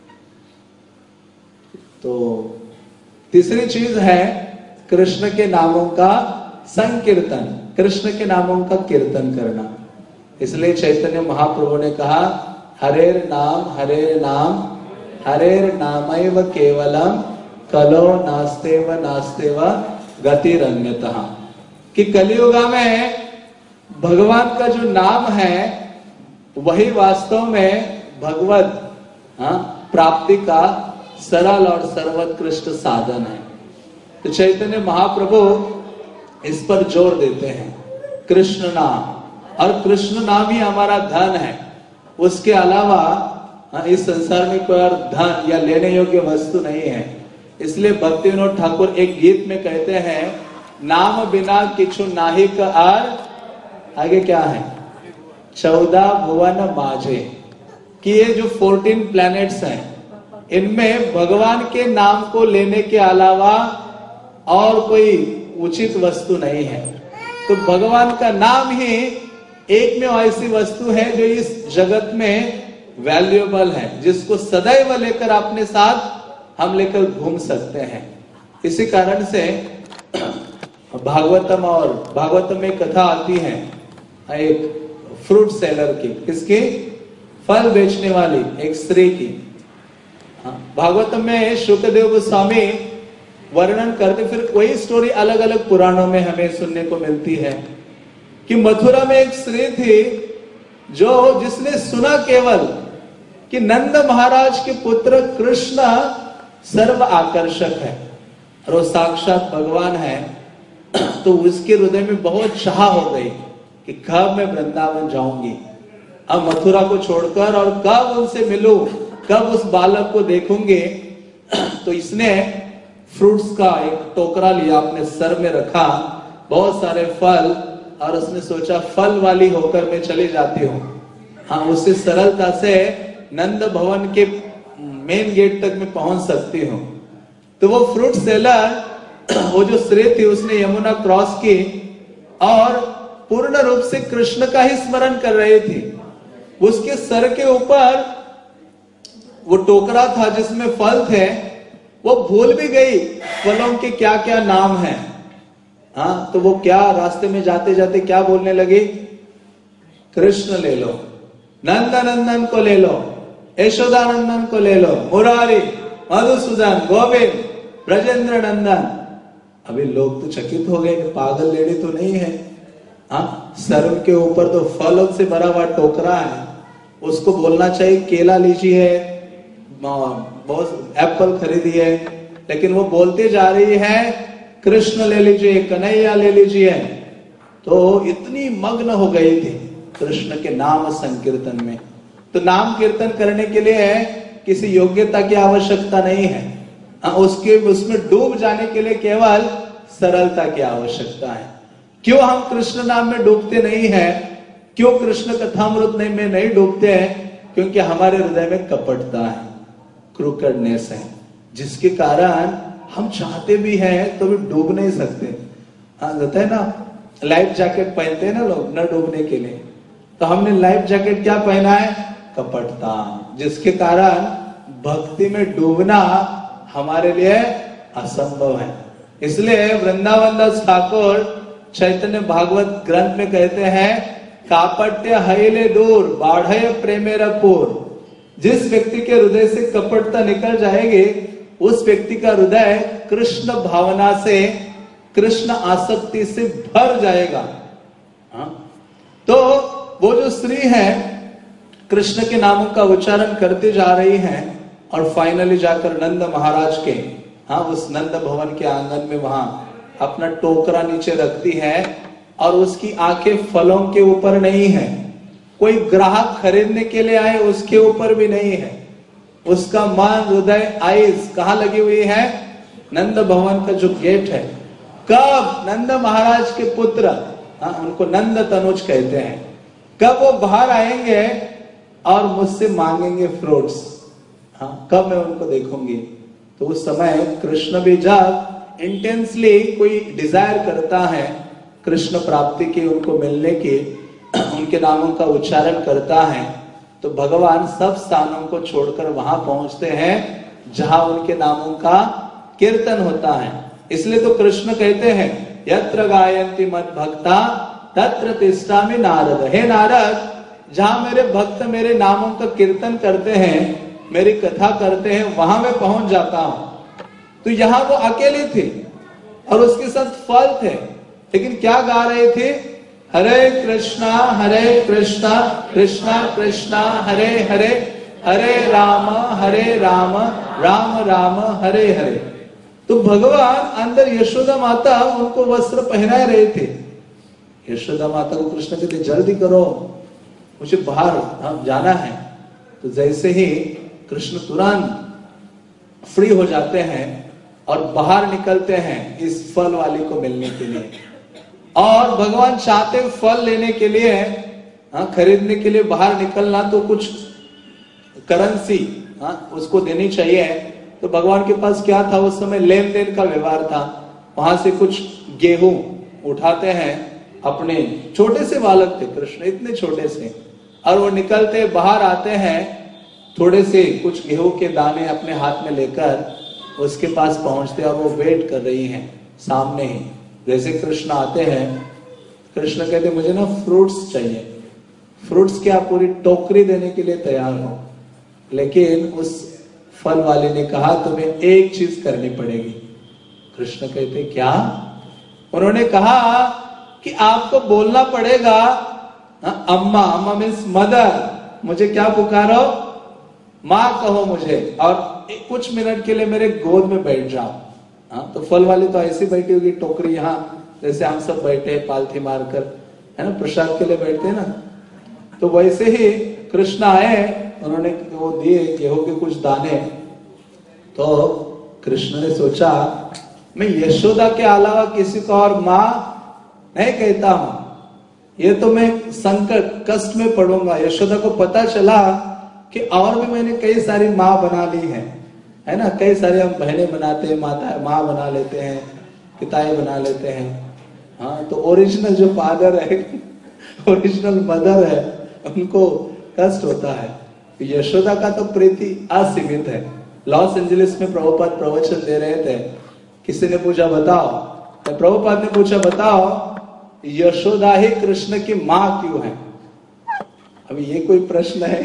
तो तीसरी चीज है कृष्ण के नामों का संकीर्तन, कृष्ण के नामों का कीर्तन करना। इसलिए चैतन्य महाप्रभु ने कहा हरेर नाम हरेर नाम हरेर नामैव केवलम कलो नास्तेव नास्तेव गतिरन्यतः, कि कलियुगा में भगवान का जो नाम है वही वास्तव में भगवत हाँ, प्राप्ति का सरल और सर्वोत्कृष्ट साधन है। तो चैतन्य महाप्रभु इस पर जोर देते हैं, कृष्ण नाम, और कृष्ण नाम ही हमारा धन है। उसके अलावा इस संसार में कोई और धन या लेने योग्य वस्तु नहीं है। इसलिए भक्ति विनोद ठाकुर एक गीत में कहते हैं, नाम बिना किछु नाहि का आर, आगे क्या है, चौदह भुवन माजे, कि ये जो फोर्टीन प्लैनेट्स हैं इनमें भगवान के नाम को लेने के अलावा और कोई उचित वस्तु नहीं है। तो भगवान का नाम ही एक में ऐसी वस्तु है जो इस जगत में वैल्यूएबल है, जिसको सदैव लेकर अपने साथ हम लेकर घूम सकते हैं। इसी कारण से भागवतम और भागवतम में कथा आती है एक फ्रूट सेलर की, किसकी, फल बेचने वाली एक स्त्री की। भागवतम में शुकदेव गोस्वामी वर्णन करते, फिर वही स्टोरी अलग अलग पुराणों में हमें सुनने को मिलती है कि मथुरा में एक स्त्री थी जो जिसने सुना केवल कि नंद महाराज के पुत्र कृष्ण सर्व आकर्षक है और वो साक्षात भगवान है, तो उसके हृदय में बहुत चाह हो गई कि कब मैं वृंदावन जाऊंगी, अब मथुरा को छोड़कर, और कब उनसे मिलूं, कब उस बालक को देखूंगी। तो इसने फ्रूट्स का एक टोकरा लिया, अपने सर में रखा, बहुत सारे फल, और उसने सोचा फल वाली होकर मैं चली जाती हूँ, हाँ उससे सरलता से नंद भवन के मेन गेट तक मैं पहुंच सकती हूँ। तो वो फ्रूट सेलर, वो जो स्त्री थी, उसने यमुना क्रॉस की और पूर्ण रूप से कृष्ण का ही स्मरण कर रही थी। उसके सर के ऊपर वो टोकरा था जिसमें फल थे, वो भूल भी गई फलों के क्या क्या नाम है। हाँ, तो वो क्या रास्ते में जाते जाते क्या बोलने लगी, कृष्ण ले लो, नंदनंदन को ले लो, यशोदानंदन को ले लो, मुरारी, मधुसूदन, गोविंद, ब्रजेंद्र नंदन। अभी लोग तो चकित हो गए, पागल लेडी तो नहीं है। हाँ, सर के ऊपर तो फलों से भरा हुआ टोकरा है, उसको बोलना चाहिए केला लीजिए, बहुत एप्पल खरीदी है, लेकिन वो बोलते जा रही है कृष्ण ले लीजिए, कन्हैया ले लीजिए। तो इतनी मग्न हो गई थी कृष्ण के नाम संकीर्तन में। तो नाम कीर्तन करने के लिए किसी योग्यता की आवश्यकता नहीं है, उसके उसमें डूब जाने के लिए केवल सरलता की आवश्यकता है। क्यों हम कृष्ण नाम में डूबते नहीं है, क्यों कृष्ण कथामृत में नहीं डूबते हैं? क्योंकि हमारे हृदय में कपटता है, क्रूकड़नेस है, जिसके कारण हम चाहते भी हैं तो भी डूब नहीं सकते। हाँ, होता है ना, लाइफ जैकेट पहनते हैं ना लोग न डूबने के लिए, तो हमने लाइफ जैकेट क्या पहना है? कपटता, जिसके कारण भक्ति में डूबना हमारे लिए असंभव है। इसलिए वृंदावन दास ठाकुर चैतन्य भागवत ग्रंथ में कहते हैं, कापट्य हईले दूर बाढ़य प्रेमेर पूर। जिस व्यक्ति के हृदय से कपटता निकल जाएगी, उस व्यक्ति का हृदय कृष्ण भावना से, कृष्ण आसक्ति से भर जाएगा। हाँ? तो वो जो स्त्री है कृष्ण के नामों का उच्चारण करते जा रही हैं और फाइनली जाकर नंद महाराज के, हाँ, उस नंद भवन के आंगन में वहां अपना टोकरा नीचे रखती है और उसकी आंखें फलों के ऊपर नहीं है, कोई ग्राहक खरीदने के लिए आए उसके ऊपर भी नहीं है, उसका मन, हृदय, आइज कहां लगी हुई है? नंद भवन का जो गेट है। कब नंद महाराज के पुत्र, हाँ, उनको नंद तनुज कहते हैं, कब वो बाहर आएंगे और मुझसे मांगेंगे फ्रूट्स, हाँ, कब मैं उनको देखूंगी? तो उस समय कृष्ण भी जब इंटेंसली कोई डिजायर करता है कृष्ण प्राप्ति की, उनको मिलने की, उनके नामों का उच्चारण करता है, तो भगवान सब स्थानों को छोड़कर वहां पहुंचते हैं जहां उनके नामों का कीर्तन होता है। इसलिए तो कृष्ण कहते हैं, यत्र गायन्ति मद भक्ता तत्र तिष्ठामि नारद। हे नारद, जहां मेरे भक्त मेरे नामों का कीर्तन करते हैं, मेरी कथा करते हैं, वहां मैं पहुंच जाता हूं। तो यहां वो अकेले थे और उसके साथ फल थे, लेकिन क्या गा रहे थे? हरे कृष्णा हरे कृष्णा कृष्णा कृष्णा हरे हरे, हरे राम हरे राम राम राम हरे हरे। तो भगवान अंदर यशोदा माता उनको वस्त्र पहना रहे थे। यशोदा माता को कृष्ण कहते, जल्दी करो, मुझे बाहर जाना है। तो जैसे ही कृष्ण तुरंत फ्री हो जाते हैं और बाहर निकलते हैं इस फल वाली को मिलने के लिए, और भगवान चाहते फल लेने के लिए, हाँ, खरीदने के लिए बाहर निकलना, तो कुछ करेंसी, हाँ, उसको देनी चाहिए। तो भगवान के पास क्या था उस समय? लेन देन का व्यवहार था। वहां से कुछ गेहूं उठाते हैं, अपने छोटे से बालक थे कृष्ण, इतने छोटे से, और वो निकलते बाहर आते हैं, थोड़े से कुछ गेहूं के दाने अपने हाथ में लेकर उसके पास पहुंचते और वो वेट कर रही हैं सामने ही। जैसे कृष्ण आते हैं, कृष्ण कहते मुझे ना फ्रूट्स चाहिए। फ्रूट्स की आप पूरी टोकरी देने के लिए तैयार हो, लेकिन उस फल वाले ने कहा तुम्हें एक चीज करनी पड़ेगी। कृष्ण कहते क्या? उन्होंने कहा कि आपको बोलना पड़ेगा, अम्मा, अम्मा मीन्स मदर, मुझे क्या पुकारो? माँ कहो मुझे, और कुछ मिनट के लिए मेरे गोद में बैठ जाओ। हाँ, तो फल वाली तो ऐसी बैठी होगी, टोकरी यहाँ जैसे हम सब बैठे पालथी मारकर, है ना, प्रसाद के लिए बैठते हैं ना, तो वैसे ही कृष्ण आए, उन्होंने वो दिए गेहूं के कुछ दाने। तो कृष्ण ने सोचा मैं यशोदा के अलावा किसी को और माँ नहीं कहता हूं, ये तो मैं संकट कष्ट में पड़ूंगा। यशोदा को पता चला कि और भी मैंने कई सारी माँ बना ली है, है ना, कई सारे हम बहनें बनाते हैं, माता माँ बना लेते हैं, पिताएं बना लेते हैं। हाँ, तो ओरिजिनल जो फादर है, ओरिजिनल मदर है, उनको कष्ट होता है। यशोदा का तो प्रीति असीमित है। लॉस एंजलिस में प्रभुपाद प्रवचन दे रहे थे, किसी ने पूछा बताओ, तो प्रभुपाद ने पूछा बताओ यशोदा ही कृष्ण की माँ क्यों है? अभी ये कोई प्रश्न है?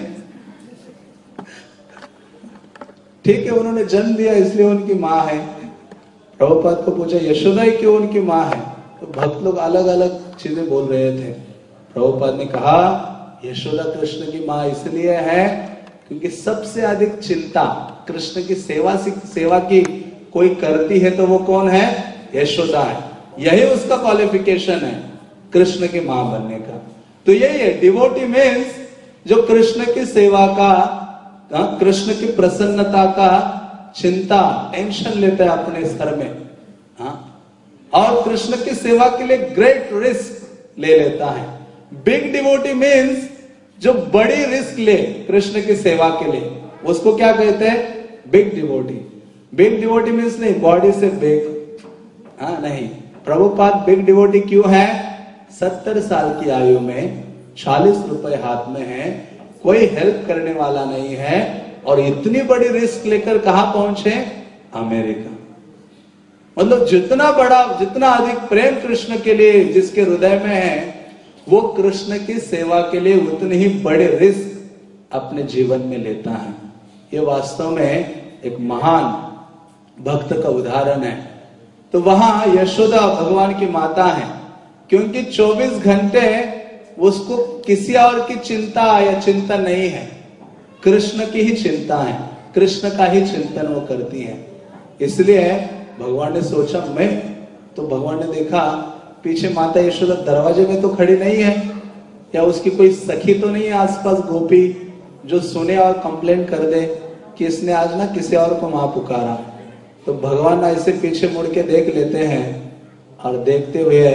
ठीक है, उन्होंने जन्म दिया इसलिए उनकी माँ है। प्रभुपाद को पूछा यशोदा ही क्यों उनकी माँ है? तो भक्त लोग अलग अलग चीजें बोल रहे थे। प्रभुपाद ने कहा यशोदा कृष्ण की माँ इसलिए है क्योंकि सबसे अधिक चिंता कृष्ण की सेवा सेवा की कोई करती है तो वो कौन है? यशोदा है। यही उसका क्वालिफिकेशन है कृष्ण की माँ बनने का। तो यही है डिवोटी मीन्स जो कृष्ण की सेवा का, कृष्ण की प्रसन्नता का चिंता टेंशन लेता है अपने सर में, हाँ, और कृष्ण की सेवा के लिए ग्रेट रिस्क ले लेता है। बिग डिवोटी मीन्स जो बड़ी रिस्क ले कृष्ण की सेवा के लिए, उसको क्या कहते हैं? Big devotee. Big devotee means नहीं बॉडी से बिग, हाँ नहीं। प्रभुपाद बिग डिवोटी क्यों है? सत्तर साल की आयु में चालीस रुपए हाथ में है, कोई हेल्प करने वाला नहीं है, और इतनी बड़ी रिस्क लेकर कहां पहुंचे? अमेरिका। मतलब जितना बड़ा, जितना अधिक प्रेम कृष्ण के लिए जिसके हृदय में है, वो कृष्ण की सेवा के लिए उतनी ही बड़े रिस्क अपने जीवन में लेता है। ये वास्तव में एक महान भक्त का उदाहरण है। तो वहां यशोदा भगवान की माता है, क्योंकि चौबीस घंटे उसको किसी और की चिंता या चिंता नहीं है, कृष्ण की ही चिंता है, कृष्ण का ही चिंतन वो करती है। इसलिए भगवान ने सोचा, मैं तो भगवान ने देखा पीछे माता यशोदा दरवाजे में तो खड़ी नहीं है, या उसकी कोई सखी तो नहीं है आसपास गोपी जो सुने और कंप्लेन कर दे कि इसने आज ना किसी और को मां पुकारा। तो भगवान ऐसे पीछे मुड़ के देख लेते हैं, और देखते हुए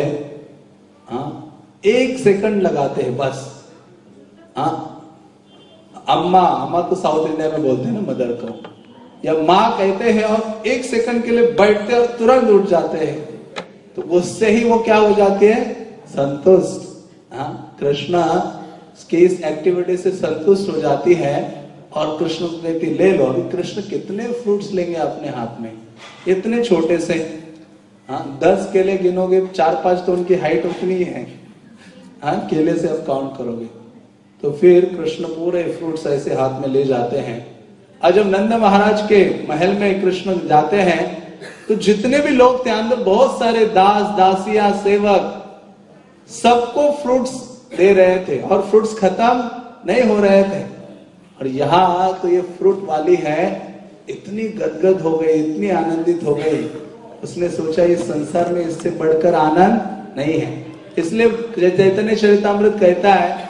हाँ एक सेकंड लगाते हैं बस। हाँ, अम्मा, अम्मा तो साउथ इंडिया में बोलते हैं ना मदर को, या माँ कहते हैं, और एक सेकंड के लिए बैठते और तुरंत उठ जाते हैं। तो उससे ही वो क्या हो जाती है? संतुष्ट। हाँ, कृष्णा की इस एक्टिविटी से संतुष्ट हो जाती है, और कृष्ण को कहती ले लो। अभी कृष्ण कितने फ्रूट्स लेंगे अपने हाथ में, इतने छोटे से, हाँ दस केले गिनोगे, चार पांच तो उनकी हाइट उतनी है, हाँ केले से आप काउंट करोगे। तो फिर कृष्ण पूरे फ्रूट्स ऐसे हाथ में ले जाते हैं। और जब नंद महाराज के महल में कृष्ण जाते हैं, तो जितने भी लोग थे अंदर, बहुत सारे दास दासियां सेवक, सबको फ्रूट्स दे रहे थे, और फ्रूट्स खत्म नहीं हो रहे थे। और यहाँ तो ये फ्रूट वाली है इतनी गदगद हो गई, इतनी आनंदित हो गई, उसने सोचा इस संसार में इससे बढ़कर आनंद नहीं है। इसलिए चैतन्य चरितामृत कहता है,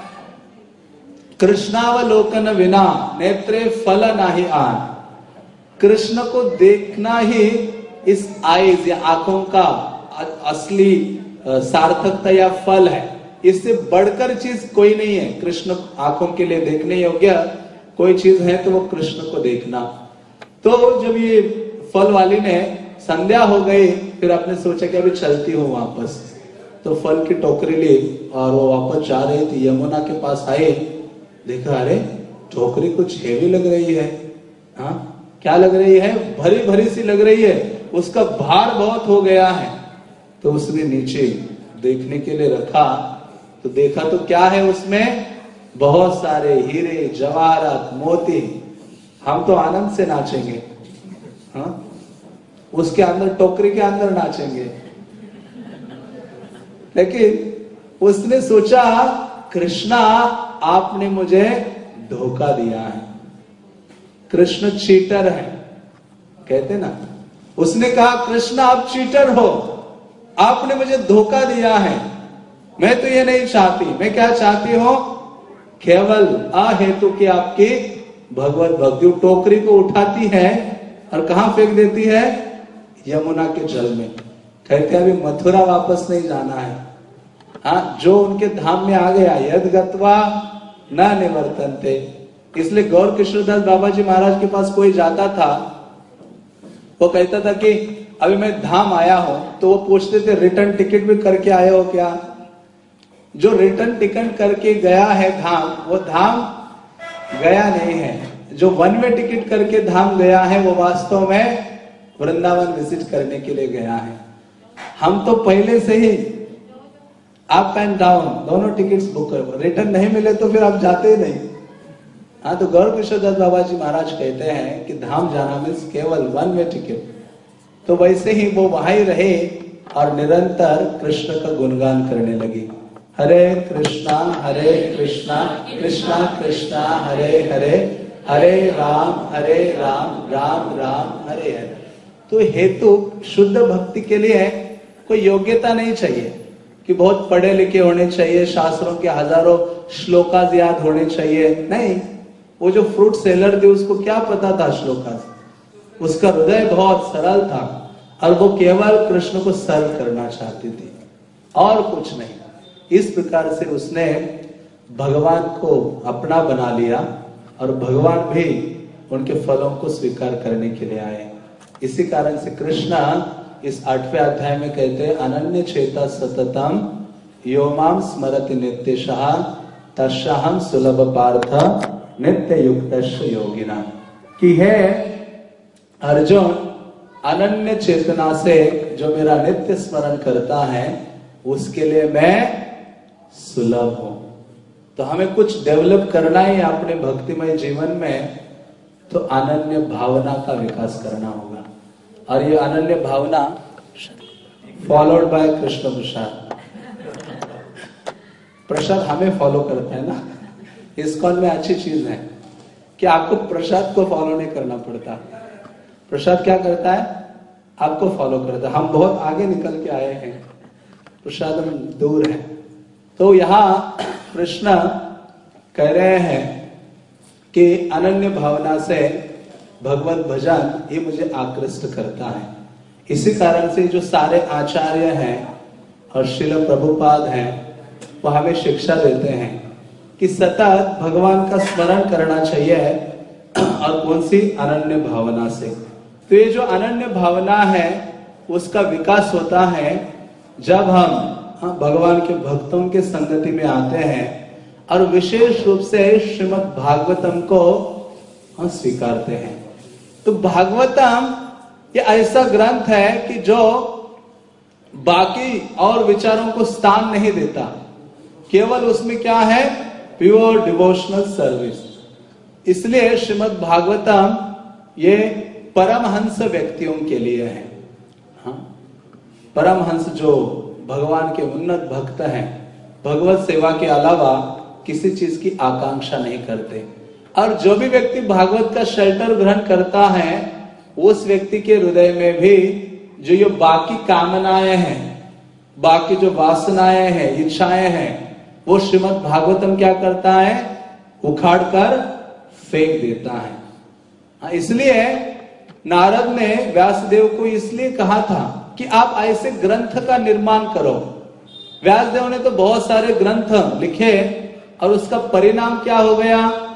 कृष्णावलोकन विना नेत्रे फल नाही आन। कृष्ण को देखना ही इस आईज या आंखों का असली सार्थकता या फल है। इससे बढ़कर चीज कोई नहीं है। कृष्ण आंखों के लिए देखने योग्य कोई चीज है तो वो कृष्ण को देखना। तो जब ये फल वाली ने संध्या हो गई, फिर आपने सोचा कि अभी चलती हूँ वापस। तो फल की टोकरी ली और वो वापस जा रही थी, यमुना के पास आई, देखा अरे टोकरी कुछ हेवी लग रही है। हाँ क्या लग रही है? भरी भरी सी लग रही है, उसका भार बहुत हो गया है। तो उसने नीचे देखने के लिए रखा, तो देखा तो क्या है उसमें? बहुत सारे हीरे जवाहरात मोती। हम तो आनंद से नाचेंगे, हाँ उसके अंदर, टोकरी के अंदर नाचेंगे। लेकिन उसने सोचा कृष्णा आपने मुझे धोखा दिया है, कृष्ण चीटर है, कहते ना। उसने कहा कृष्ण आप चीटर हो, आपने मुझे धोखा दिया है, मैं तो ये नहीं चाहती। मैं क्या चाहती हूं? केवल अहेतु की आपकी भगवत भक्ति। टोकरी को उठाती है और कहां फेंक देती है? यमुना के जल में। कहते अभी मथुरा वापस नहीं जाना है। हाँ जो उनके धाम में आ गया, यद गत्वा न निवर्तन्ते। इसलिए गौर किशोरदास बाबा जी महाराज के पास कोई जाता था, वो कहता था कि अभी मैं धाम आया हूं, तो वो पूछते थे रिटर्न टिकट भी करके आए हो क्या? जो रिटर्न टिकट करके गया है धाम, वो धाम गया नहीं है। जो वन वे टिकट करके धाम गया है, वो वास्तव में वृंदावन विजिट करने के लिए गया है। हम तो पहले से ही अप एंड डाउन दोनों टिकट्स बुक कर, रिटर्न नहीं मिले तो फिर आप जाते ही नहीं। हाँ तो गौर किशोरदास बाबा जी महाराज कहते हैं कि धाम जाना मीन्स केवल वन वे टिकट। तो वैसे ही वो वहां ही रहे और निरंतर कृष्ण का गुणगान करने लगी। हरे कृष्णा हरे कृष्णा कृष्णा कृष्णा हरे हरे हरे राम हरे राम राम राम हरे हरे। तो हेतु शुद्ध भक्ति के लिए कोई योग्यता नहीं चाहिए कि बहुत पढ़े लिखे होने चाहिए, शास्त्रों के हजारों श्लोकास याद होने चाहिए। नहीं, वो जो फ्रूट सेलर थे उसको क्या पता था श्लोकास, उसका हृदय बहुत सरल था और वो केवल कृष्ण को सर्व करना चाहती थी और कुछ नहीं। इस प्रकार से उसने भगवान को अपना बना लिया और भगवान भी उनके फलों को स्वीकार करने के लिए आए। इसी कारण से कृष्ण इस आठवें अध्याय में कहते हैं अनन्य चेता सततम योमाम स्मरति नित्यशः तस्याहं सुलभ पार्थ नित्य युक्तस्य योगिना। कि है अर्जुन, अनन्य चेतना से जो मेरा नित्य स्मरण करता है उसके लिए मैं सुलभ हूं। तो हमें कुछ डेवलप करना ही अपने भक्तिमय जीवन में, तो अनन्य भावना का विकास करना होगा। और ये अनन्य भावना फॉलोड बाय कृष्ण प्रसाद। प्रसाद हमें फॉलो करता है ना, इस्कॉन में अच्छी चीज है कि आपको प्रसाद को फॉलो नहीं करना पड़ता। प्रसाद क्या करता है, आपको फॉलो करता है। हम बहुत आगे निकल के आए हैं, प्रसाद हम दूर है। तो यहाँ कृष्ण कह रहे हैं कि अनन्य भावना से भगवत भजन ये मुझे आकृष्ट करता है। इसी कारण से जो सारे आचार्य हैं और श्रील प्रभुपाद हैं वो हमें शिक्षा देते हैं कि सतत भगवान का स्मरण करना चाहिए। और कौन सी, अनन्य भावना से। तो ये जो अनन्य भावना है उसका विकास होता है जब हम हाँ, भगवान के भक्तों के संगति में आते हैं और विशेष रूप से श्रीमद् भागवतम को हम स्वीकारते हैं। तो भागवतम ये ऐसा ग्रंथ है कि जो बाकी और विचारों को स्थान नहीं देता, केवल उसमें क्या है, प्योर डिवोशनल सर्विस। इसलिए श्रीमद् भागवतम ये परमहंस व्यक्तियों के लिए है। हाँ, परमहंस जो भगवान के उन्नत भक्त हैं, भगवत सेवा के अलावा किसी चीज की आकांक्षा नहीं करते। और जो भी व्यक्ति भागवत का शेल्टर ग्रहण करता है उस व्यक्ति के हृदय में भी जो ये बाकी कामनाएं हैं, बाकी जो वासनाएं हैं, इच्छाएं हैं, वो श्रीमद् भागवतम क्या करता है, उखाड़ कर फेंक देता है। इसलिए नारद ने व्यासदेव को इसलिए कहा था कि आप ऐसे ग्रंथ का निर्माण करो। व्यासदेव ने तो बहुत सारे ग्रंथ लिखे और उसका परिणाम क्या हो गया,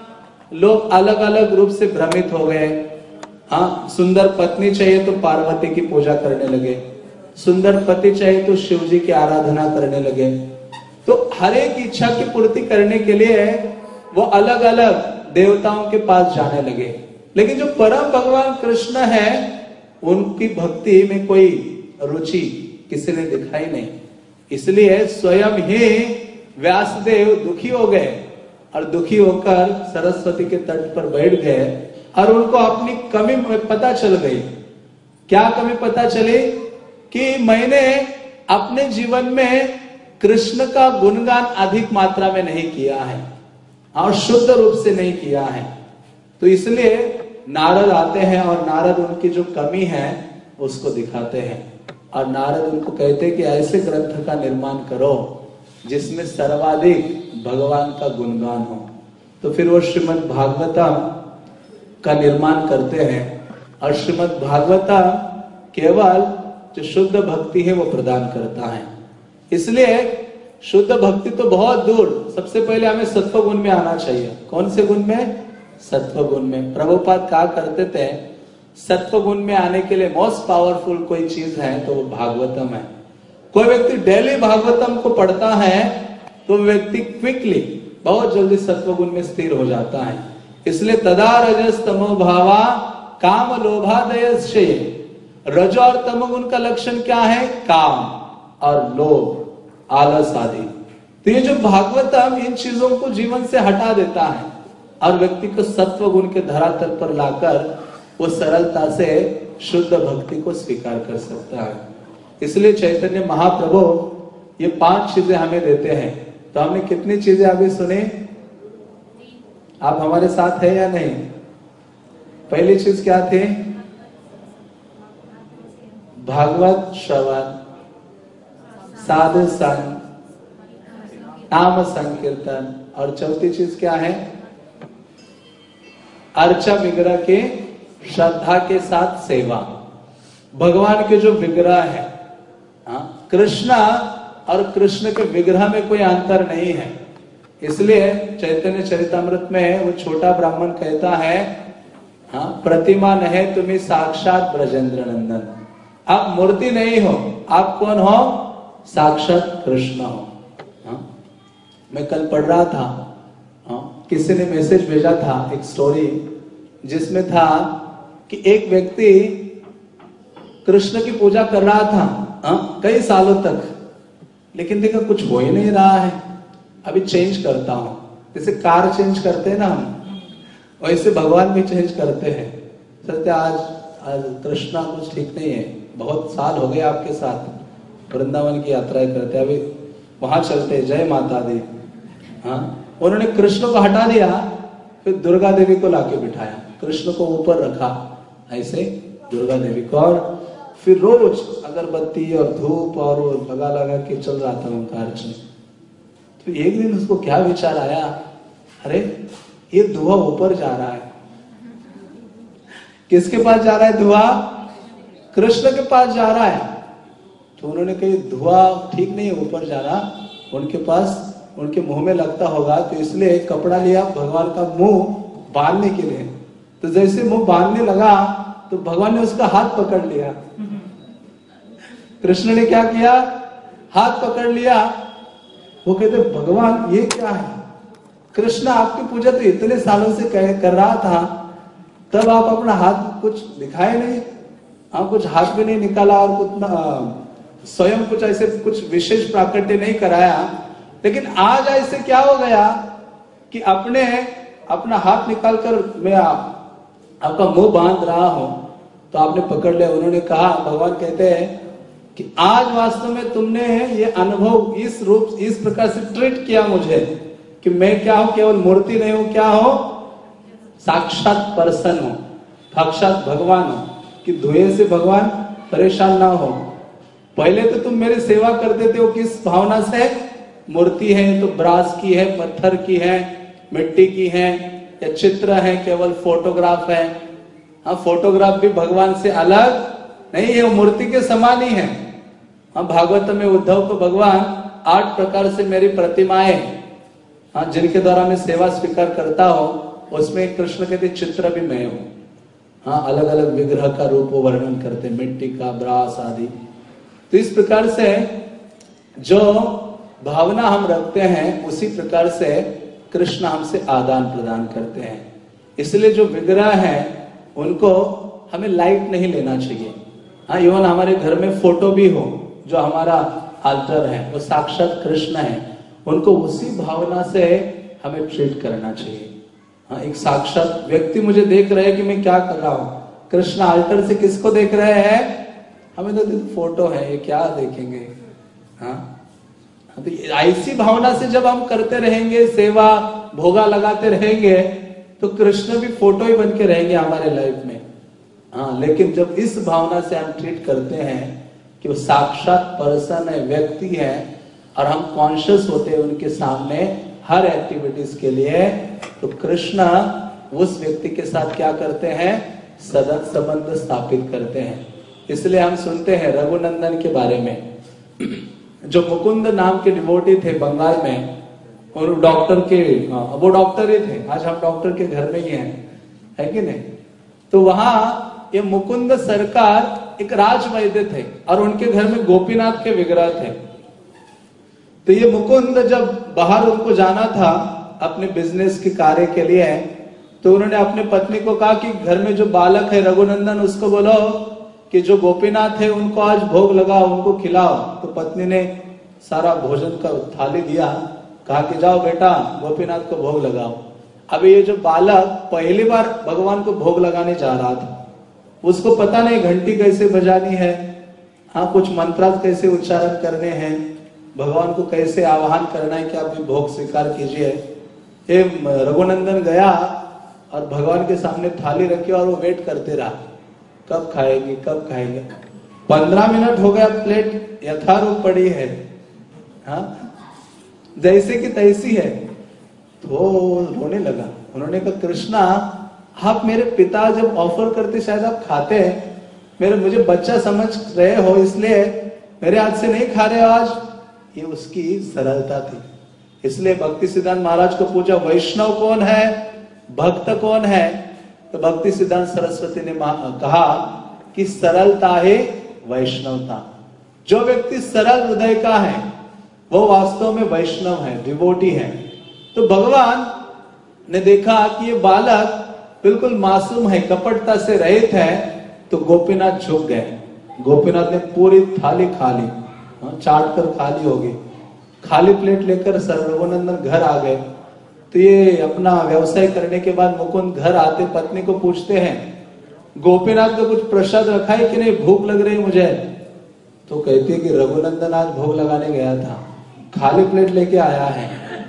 लोग अलग अलग रूप से भ्रमित हो गए। हाँ, सुंदर पत्नी चाहिए तो पार्वती की पूजा करने लगे, सुंदर पति चाहिए तो शिव जी की आराधना करने लगे। तो हर एक इच्छा की पूर्ति करने के लिए वो अलग अलग देवताओं के पास जाने लगे। लेकिन जो परम भगवान कृष्ण है उनकी भक्ति में कोई रुचि किसी ने दिखाई नहीं। इसलिए स्वयं ही व्यासदेव दुखी हो गए और दुखी होकर सरस्वती के तट पर बैठ गए और उनको अपनी कमी पता चल गई। क्या कमी पता चली कि मैंने अपने जीवन में कृष्ण का गुणगान अधिक मात्रा में नहीं किया है और शुद्ध रूप से नहीं किया है। तो इसलिए नारद आते हैं और नारद उनकी जो कमी है उसको दिखाते हैं और नारद उनको कहते हैं कि ऐसे ग्रंथ का निर्माण करो जिसमें सर्वाधिक भगवान का गुणगान हो। तो फिर वो श्रीमद् भागवतम का निर्माण करते हैं और श्रीमद् भागवतम केवल जो शुद्ध भक्ति है वो प्रदान करता है। इसलिए शुद्ध भक्ति तो बहुत दूर, सबसे पहले हमें सत्व गुण में आना चाहिए। कौन से गुण में? सत्व गुण में। प्रभुपाद कहा करते थे सत्व गुण में आने के लिए मोस्ट पावरफुल कोई चीज है तो वो भागवतम है। कोई व्यक्ति डेली भागवतम को पढ़ता है तो व्यक्ति क्विकली बहुत जल्दी सत्व गुण में स्थिर हो जाता है। इसलिए तदा रजस तमो भावा काम लोभादयश्चे। रज और तमोगुण का लक्षण क्या है? काम और लोभ, आलस आदि। तो ये जो भागवतम इन चीजों को जीवन से हटा देता है और व्यक्ति को सत्व गुण के धरातल पर लाकर वो सरलता से शुद्ध भक्ति को स्वीकार कर सकता है। इसलिए चैतन्य महाप्रभु ये पांच चीजें हमें देते हैं। तो हमने कितनी चीजें अभी सुनी? आप हमारे साथ है या नहीं? पहली चीज क्या थी? भागवत श्रवण, साधु संग, नाम संकीर्तन। और चौथी चीज क्या है? अर्चा विग्रह के श्रद्धा के साथ सेवा। भगवान के जो विग्रह है, हाँ, कृष्णा और कृष्ण के विग्रह में कोई अंतर नहीं है। इसलिए चैतन्य चरितामृत में वो छोटा ब्राह्मण कहता है, हाँ, प्रतिमा नहीं तुम्हें साक्षात ब्रजेंद्र नंदन। आप मूर्ति नहीं हो, आप कौन हो? साक्षात कृष्ण हो। हाँ? मैं कल पढ़ रहा था, हाँ, किसी ने मैसेज भेजा था एक स्टोरी जिसमें था कि एक व्यक्ति कृष्ण की पूजा कर रहा था, हाँ, कई सालों तक, लेकिन देखा कुछ हो ही नहीं रहा है। अभी चेंज करता हूं, जैसे कार चेंज करते हैं ना हम, वैसे भगवान भी चेंज करते हैं। सत्य आज आज कृष्णा कुछ ठीक नहीं है, बहुत साल हो गए आपके साथ वृंदावन की यात्राएं करते, अभी वहां चलते, जय माता दी। हाँ, उन्होंने कृष्ण को हटा दिया, फिर दुर्गा देवी को लाके बिठाया, कृष्ण को ऊपर रखा, ऐसे दुर्गा देवी को, और फिर रोज अगरबत्ती और धूप और लगा लगा के चल रहा था उनका अर्चन। तो एक दिन उसको क्या विचार आया, अरे ये धुआं ऊपर जा रहा है। किसके पास जा रहा है धुआं? कृष्ण के पास जा रहा है। तो उन्होंने कही धुआं ठीक नहीं है, ऊपर जा रहा, उनके पास उनके मुंह में लगता होगा, तो इसलिए एक कपड़ा लिया भगवान का मुंह बांधने के लिए। तो जैसे मुंह बांधने लगा तो भगवान ने उसका हाथ पकड़ लिया। कृष्ण ने क्या किया? हाथ पकड़ लिया। वो कहते भगवान ये क्या है? कृष्ण आपकी पूजा तो इतने सालों से कर रहा था, तब आप अपना हाथ कुछ दिखाए नहीं, आप कुछ हाथ भी नहीं निकाला और कुछ स्वयं कुछ ऐसे कुछ विशेष प्राकट्य नहीं कराया, लेकिन आज ऐसे क्या हो गया कि अपने अपना हाथ निकालकर मैं आप, आपका मुंह बांध रहा हूं तो आपने पकड़ लिया। उन्होंने कहा, भगवान कहते हैं कि आज वास्तव में तुमने ये अनुभव इस रूप इस प्रकार से ट्रीट किया मुझे कि मैं क्या हूं, केवल मूर्ति नहीं हूं, क्या हो? साक्षात पर्सन हो, साक्षात भगवान हो, कि धुएं से भगवान परेशान ना हो। पहले तो तुम मेरी सेवा करते थे, वो किस भावना से? मूर्ति है तो ब्रास की है, पत्थर की है, मिट्टी की है, या चित्र है, केवल फोटोग्राफ है। हाँ, फोटोग्राफ भी भगवान से अलग नहीं है, वो मूर्ति के समान ही है। हाँ, भागवत में उद्धव को भगवान आठ प्रकार से मेरी प्रतिमाएं, हाँ, जिनके द्वारा मैं सेवा स्वीकार करता हूं, उसमें कृष्ण कहते चित्र भी मैं हूं। हाँ, अलग अलग विग्रह का रूप वो वर्णन करते, मिट्टी का, ब्रास आदि। तो इस प्रकार से जो भावना हम रखते हैं, उसी प्रकार से कृष्ण हमसे आदान प्रदान करते हैं। इसलिए जो विग्रह है उनको हमें लाइट नहीं लेना चाहिए। हाँ, इवन हमारे घर में फोटो भी हो, जो हमारा अल्टर है वो साक्षात कृष्ण है, उनको उसी भावना से हमें ट्रीट करना चाहिए। हाँ, एक साक्षात व्यक्ति मुझे देख रहे हैं कि मैं क्या कर रहा हूँ, कृष्ण अल्टर से किसको देख रहे हैं? हमें तो फोटो है, ये क्या देखेंगे। हाँ, तो ऐसी भावना से जब हम करते रहेंगे, सेवा भोगा लगाते रहेंगे, तो कृष्ण भी फोटो ही बन के रहेंगे हमारे लाइफ में। हाँ, लेकिन जब इस भावना से हम ट्रीट करते हैं कि वो साक्षात पर्सन है, व्यक्ति है, और हम कॉन्शियस होते हैं उनके सामने हर एक्टिविटीज के लिए, तो कृष्ण उस व्यक्ति के साथ क्या करते हैं? सदा संबंध स्थापित करते हैं। इसलिए हम सुनते हैं रघुनंदन के बारे में, जो मुकुंद नाम के डिवोटी थे बंगाल में, और डॉक्टर के, वो डॉक्टर ही थे, आज हम डॉक्टर के घर में ही हैं, है कि नहीं? तो वहां ये मुकुंद सरकार एक राज वैद्य थे, और उनके घर में गोपीनाथ के विग्रह थे। तो ये मुकुंद जब बाहर उनको जाना था अपने बिजनेस के कार्य के लिए, तो उन्होंने अपने पत्नी को कहा कि घर में जो बालक है रघुनंदन, उसको बोलो कि जो गोपीनाथ है उनको आज भोग लगाओ, उनको खिलाओ। तो पत्नी ने सारा भोजन का थाली दिया, कहा कि जाओ बेटा गोपीनाथ को भोग लगाओ। अब ये जो बालक पहली बार भगवान को भोग लगाने जा रहा था, उसको पता नहीं घंटी कैसे बजानी है, हाँ, कुछ मंत्र कैसे उच्चारण करने हैं, भगवान को कैसे आह्वान करना है कि आप भी भोग स्वीकार कीजिए। ये रघुनंदन गया और भगवान के सामने थाली रखी और वो वेट करते रहा, कब खाएगी कब खाएंगे। पंद्रह मिनट हो गया, प्लेट यथारूप पड़ी है, हाँ जैसे कि तैसी है। तो रोने लगा। उन्होंने कहा कृष्णा आप मेरे पिता जब ऑफर करते शायद आप खाते हैं, मेरे मुझे बच्चा समझ रहे हो इसलिए मेरे हाथ से नहीं खा रहे हो आज। ये उसकी सरलता थी। इसलिए भक्ति सिद्धांत महाराज को पूछा वैष्णव कौन है, भक्त कौन है? तो भक्ति सिद्धांत सरस्वती ने कहा कि सरलता है वैष्णवता। जो व्यक्ति सरल हृदय का है वो वास्तव में वैष्णव है, डिवोटी है। तो भगवान ने देखा कि ये बालक बिल्कुल मासूम है, कपटता से रहित है, तो गोपीनाथ झुक गए। गोपीनाथ ने पूरी थाली खा ली, चाट कर खाली हो गई। खाली प्लेट लेकर सर रघुनंदन घर आ गए। तो ये अपना व्यवसाय करने के बाद मुकुंद घर आते पत्नी को पूछते हैं गोपीनाथ को कुछ प्रसाद रखा है कि नहीं, भूख लग रही मुझे। तो कहती है कि रघुनंदन आज भोग लगाने गया था, खाली प्लेट लेके आया है,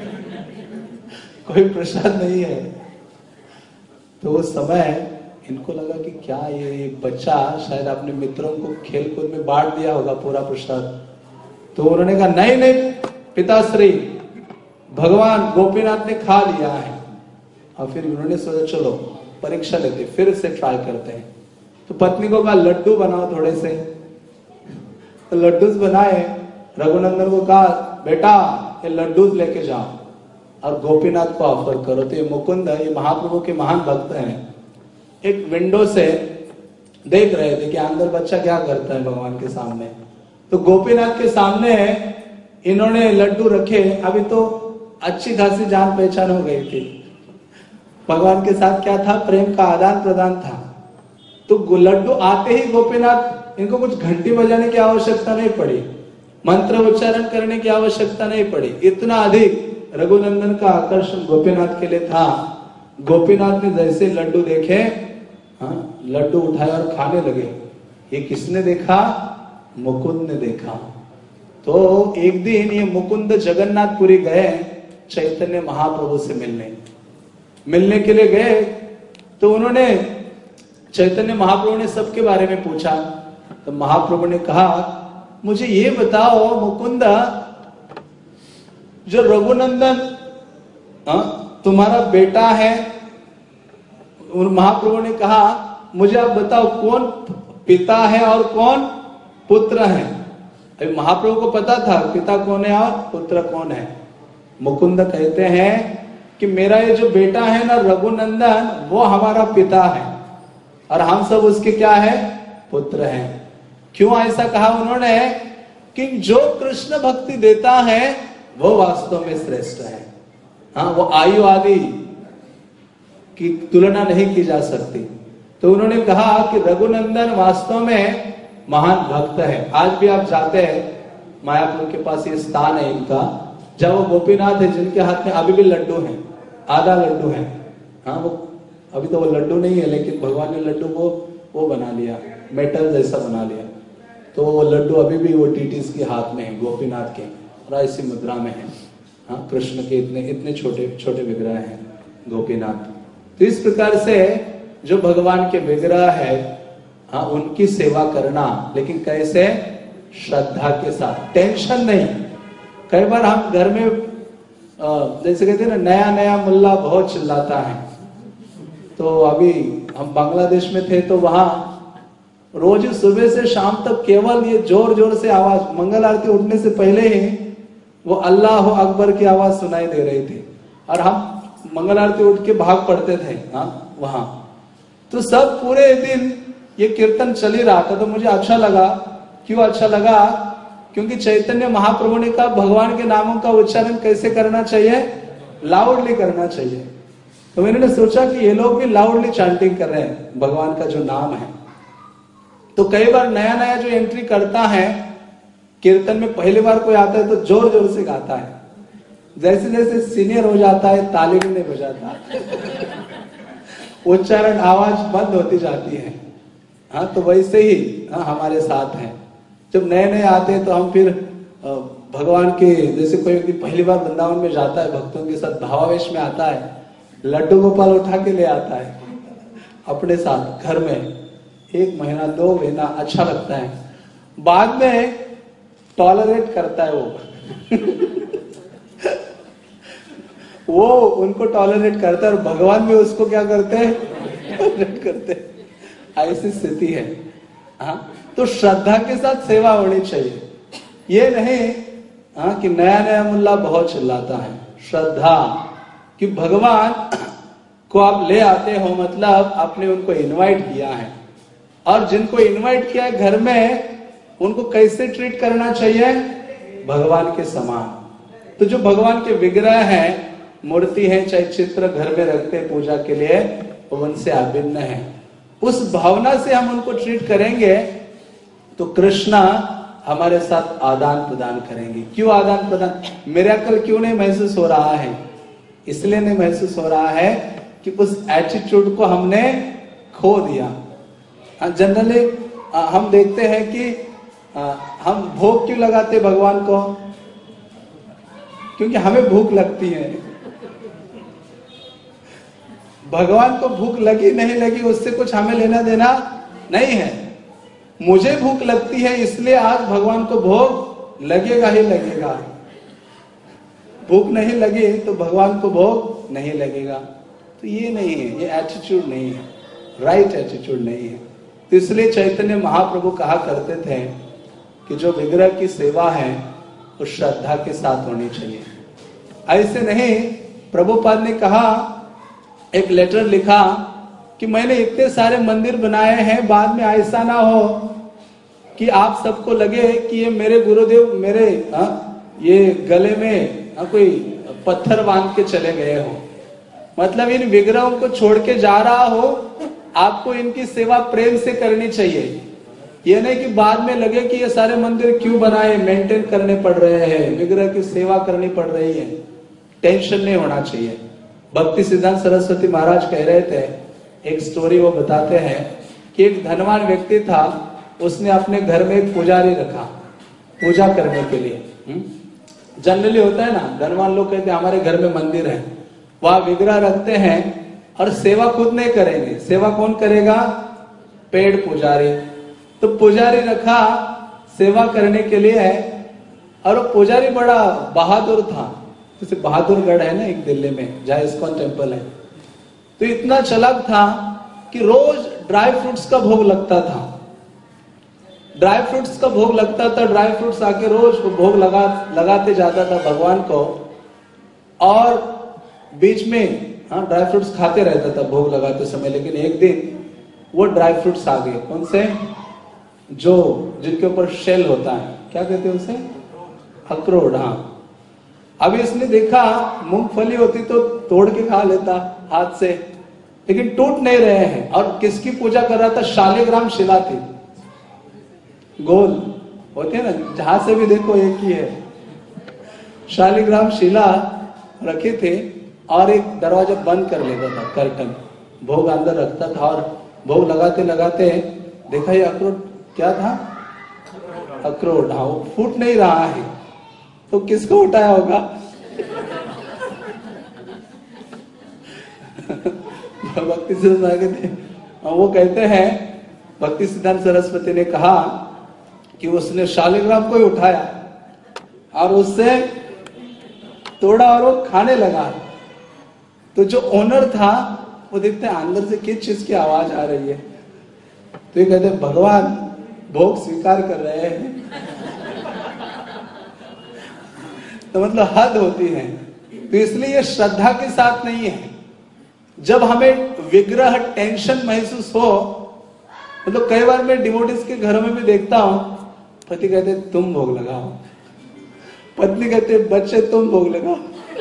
कोई प्रसाद नहीं है। तो उस समय इनको लगा कि क्या ये बच्चा शायद अपने मित्रों को खेल कूद में बांट दिया होगा पूरा प्रसाद। तो उन्होंने कहा नहीं नहीं पिताश्री, भगवान गोपीनाथ ने खा लिया है। और फिर उन्होंने सोचा चलो परीक्षा लेते, फिर से ट्राई करते हैं। तो पत्नी को कहा लड्डू बनाओ थोड़े से। तो लड्डूस बनाए। रघुनंदन को कहा बेटा ये लड्डूस लेके जाओ और गोपीनाथ को ऑफर करो। तो ये मुकुंद ये महाप्रभु के महान भक्त हैं, एक विंडो से देख रहे थे कि अंदर बच्चा क्या करता है भगवान के सामने। तो गोपीनाथ के सामने इन्होंने लड्डू रखे। अभी तो अच्छी खासी जान पहचान हो गई थी। भगवान के साथ क्या था, प्रेम का आदान प्रदान था। तो लड्डू आते ही गोपीनाथ, इनको कुछ घंटी बजाने की आवश्यकता नहीं पड़ी, मंत्र उच्चारण करने की आवश्यकता नहीं पड़ी। इतना अधिक रघुनंदन का आकर्षण गोपीनाथ के लिए था। गोपीनाथ ने जैसे लड्डू देखे, हाँ लड्डू उठाए और खाने लगे। ये किसने देखा? मुकुंद ने देखा। तो एक दिन ये मुकुंद जगन्नाथपुरी गए चैतन्य महाप्रभु से मिलने मिलने के लिए गए। तो उन्होंने चैतन्य महाप्रभु ने सबके बारे में पूछा। तो महाप्रभु ने कहा मुझे ये बताओ मुकुंद, जो रघुनंदन तुम्हारा बेटा है। और महाप्रभु ने कहा मुझे आप बताओ कौन पिता है और कौन पुत्र है। अभी महाप्रभु को पता था पिता कौन है और पुत्र कौन है। मुकुंद कहते हैं कि मेरा ये जो बेटा है ना रघुनंदन, वो हमारा पिता है और हम सब उसके क्या है, पुत्र हैं। क्यों ऐसा कहा उन्होंने? कि जो कृष्ण भक्ति देता है वो वास्तव में श्रेष्ठ है। हाँ वो आयु आदि की तुलना नहीं की जा सकती। तो उन्होंने कहा कि रघुनंदन वास्तव में महान भक्त है। आज भी आप जाते हैं मायापुर के पास, ये स्थान है इनका, जब वो गोपीनाथ है जिनके हाथ में अभी भी लड्डू है, आधा लड्डू है। हाँ वो अभी तो वो लड्डू नहीं है, लेकिन भगवान ने लड्डू को वो बना लिया, मेटल जैसा बना लिया। तो वो लड्डू अभी भी वो टीटीस के हाथ में है, गोपीनाथ के, और ऐसी मुद्रा में है। हाँ कृष्ण के इतने इतने छोटे छोटे विग्रह हैं गोपीनाथ। तो इस प्रकार से जो भगवान के विग्रह है, हाँ उनकी सेवा करना, लेकिन कैसे? श्रद्धा के साथ, टेंशन नहीं। कई बार हम घर में जैसे कहते हैं ना, नया नया मुल्ला बहुत चिल्लाता है। तो अभी हम बांग्लादेश में थे तो वहां रोज सुबह से शाम तक केवल ये जोर जोर से आवाज, मंगल आरती उठने से पहले ही वो अल्लाह अकबर की आवाज सुनाई दे रही थी और हम मंगल आरती उठ के भाग पड़ते थे हाँ वहां। तो सब पूरे दिन ये कीर्तन चल ही रहा था। तो मुझे अच्छा लगा। क्यों अच्छा लगा? क्योंकि चैतन्य महाप्रभु ने कहा भगवान के नामों का उच्चारण कैसे करना चाहिए? लाउडली करना चाहिए। तो मैंने सोचा कि ये लोग भी लाउडली चैंटिंग कर रहे हैं भगवान का जो नाम है। तो कई बार नया नया जो एंट्री करता है कीर्तन में, पहली बार कोई आता है तो जोर जोर से गाता है, जैसे जैसे सीनियर हो जाता है ताली भी नहीं बजाता, उच्चारण आवाज बंद होती जाती है। हाँ तो वैसे ही हाँ हमारे साथ है। जब नए नए आते हैं तो हम फिर भगवान के, जैसे कोई व्यक्ति पहली बार वृंदावन में जाता है, भक्तों के साथ भावावेश में आता है, लड्डू गोपाल उठा के ले आता है अपने साथ घर में, एक महीना दो महीना अच्छा लगता है, बाद में टॉलरेट करता है वो वो उनको टॉलरेट करता है और भगवान भी उसको क्या करते हैं, टॉलरेट करते हैं। ऐसी स्थिति है। हाँ, तो श्रद्धा के साथ सेवा होनी चाहिए। ये नहीं हाँ कि नया नया मुल्ला बहुत चिल्लाता है। श्रद्धा कि भगवान को आप ले आते हो, मतलब आपने उनको इनवाइट किया है, और जिनको इनवाइट किया है घर में, उनको कैसे ट्रीट करना चाहिए, भगवान के समान। तो जो भगवान के विग्रह हैं, मूर्ति है, चाहे चित्र घर में रखते हैं पूजा के लिए, वो उनसे अभिन्न है। उस भावना से हम उनको ट्रीट करेंगे तो कृष्णा हमारे साथ आदान प्रदान करेंगे। क्यों आदान प्रदान? मिरेकल क्यों नहीं महसूस हो रहा है? इसलिए नहीं महसूस हो रहा है कि उस एटीट्यूड को हमने खो दिया। जनरली हम देखते हैं कि हम भोग क्यों लगाते भगवान को? क्योंकि हमें भूख लगती है। भगवान को भूख लगी नहीं लगी उससे कुछ हमें लेना देना नहीं है। मुझे भूख लगती है इसलिए आज भगवान को भोग लगेगा ही लगेगा। भूख नहीं लगी तो भगवान को भोग नहीं लगेगा। तो ये नहीं है, ये एटीट्यूड नहीं है, राइट एटीट्यूड नहीं है। तो इसलिए चैतन्य महाप्रभु कहा करते थे कि जो विग्रह की सेवा है वो श्रद्धा के साथ होनी चाहिए। ऐसे नहीं, प्रभुपाद ने कहा, एक लेटर लिखा कि मैंने इतने सारे मंदिर बनाए हैं, बाद में ऐसा ना हो कि आप सबको लगे कि ये मेरे गुरुदेव मेरे आ, ये गले में आ, कोई पत्थर बांध के चले गए हो। मतलब इन विग्रहों को छोड़ के जा रहा हो, आपको इनकी सेवा प्रेम से करनी चाहिए। ये नहीं कि बाद में लगे कि ये सारे मंदिर क्यों बनाए, मेंटेन करने पड़ रहे हैं, विग्रह की सेवा करनी पड़ रही है। टेंशन नहीं होना चाहिए। भक्ति सिद्धांत सरस्वती महाराज कह रहे थे, एक स्टोरी वो बताते हैं कि एक धनवान व्यक्ति था, उसने अपने घर में एक पुजारी रखा पूजा करने के लिए। जनरली होता है ना, धनवान लोग कहते हैं हमारे घर में मंदिर है, वहां विग्रह रखते हैं और सेवा खुद नहीं करेंगे। सेवा कौन करेगा? पेड़ पुजारी। तो पुजारी रखा सेवा करने के लिए, और वो पुजारी बड़ा बहादुर था। जैसे बहादुरगढ़ है ना एक दिल्ली में, जहाँ इस्कॉन टेम्पल है, तो इतना चालाक था कि रोज ड्राई फ्रूट्स का भोग लगता था। ड्राई फ्रूट्स का भोग लगता था, ड्राई फ्रूट्स आके रोज भोग लगा लगाते जाता था भगवान को, और बीच में हाँ ड्राई फ्रूट्स खाते रहता था भोग लगाते समय। लेकिन एक दिन वो ड्राई फ्रूट्स आ गए। कौन से? जो जिनके ऊपर शेल होता है, क्या कहते हैं उसे? अखरोट। हाँ, अभी इसने देखा मूंगफली होती तो तोड़ के खा लेता हाथ से, लेकिन टूट नहीं रहे हैं। और किसकी पूजा कर रहा था? शालिग्राम शिला थी, गोल होते हैं ना, जहां से भी देखो एक ही है। शालिग्राम शिला रखे थे और एक दरवाजा बंद कर लेता था, कर्टन, भोग अंदर रखता था, और भोग लगाते लगाते देखा ये अखरोट क्या था? अखरोट। हाँ, वो फूट नहीं रहा है, तो किसको उठाया होगा? भक्ति सिद्धांत वो कहते हैं, भक्ति सिद्धांत सरस्वती ने कहा कि उसने शालिग्राम को ही उठाया और उससे तोड़ा और वो खाने लगा। तो जो ओनर था वो देखते हैं अंदर से किस चीज की आवाज आ रही है, तो ये कहते भगवान भोग स्वीकार कर रहे हैं। तो मतलब हद होती है। तो इसलिए ये श्रद्धा के साथ नहीं है। जब हमें विग्रह टेंशन महसूस हो, मतलब कई बार मैं डिवोटीज के घरों में भी देखता हूं, पति कहते तुम भोग लगाओ, पत्नी कहते बच्चे तुम भोग लगाओ।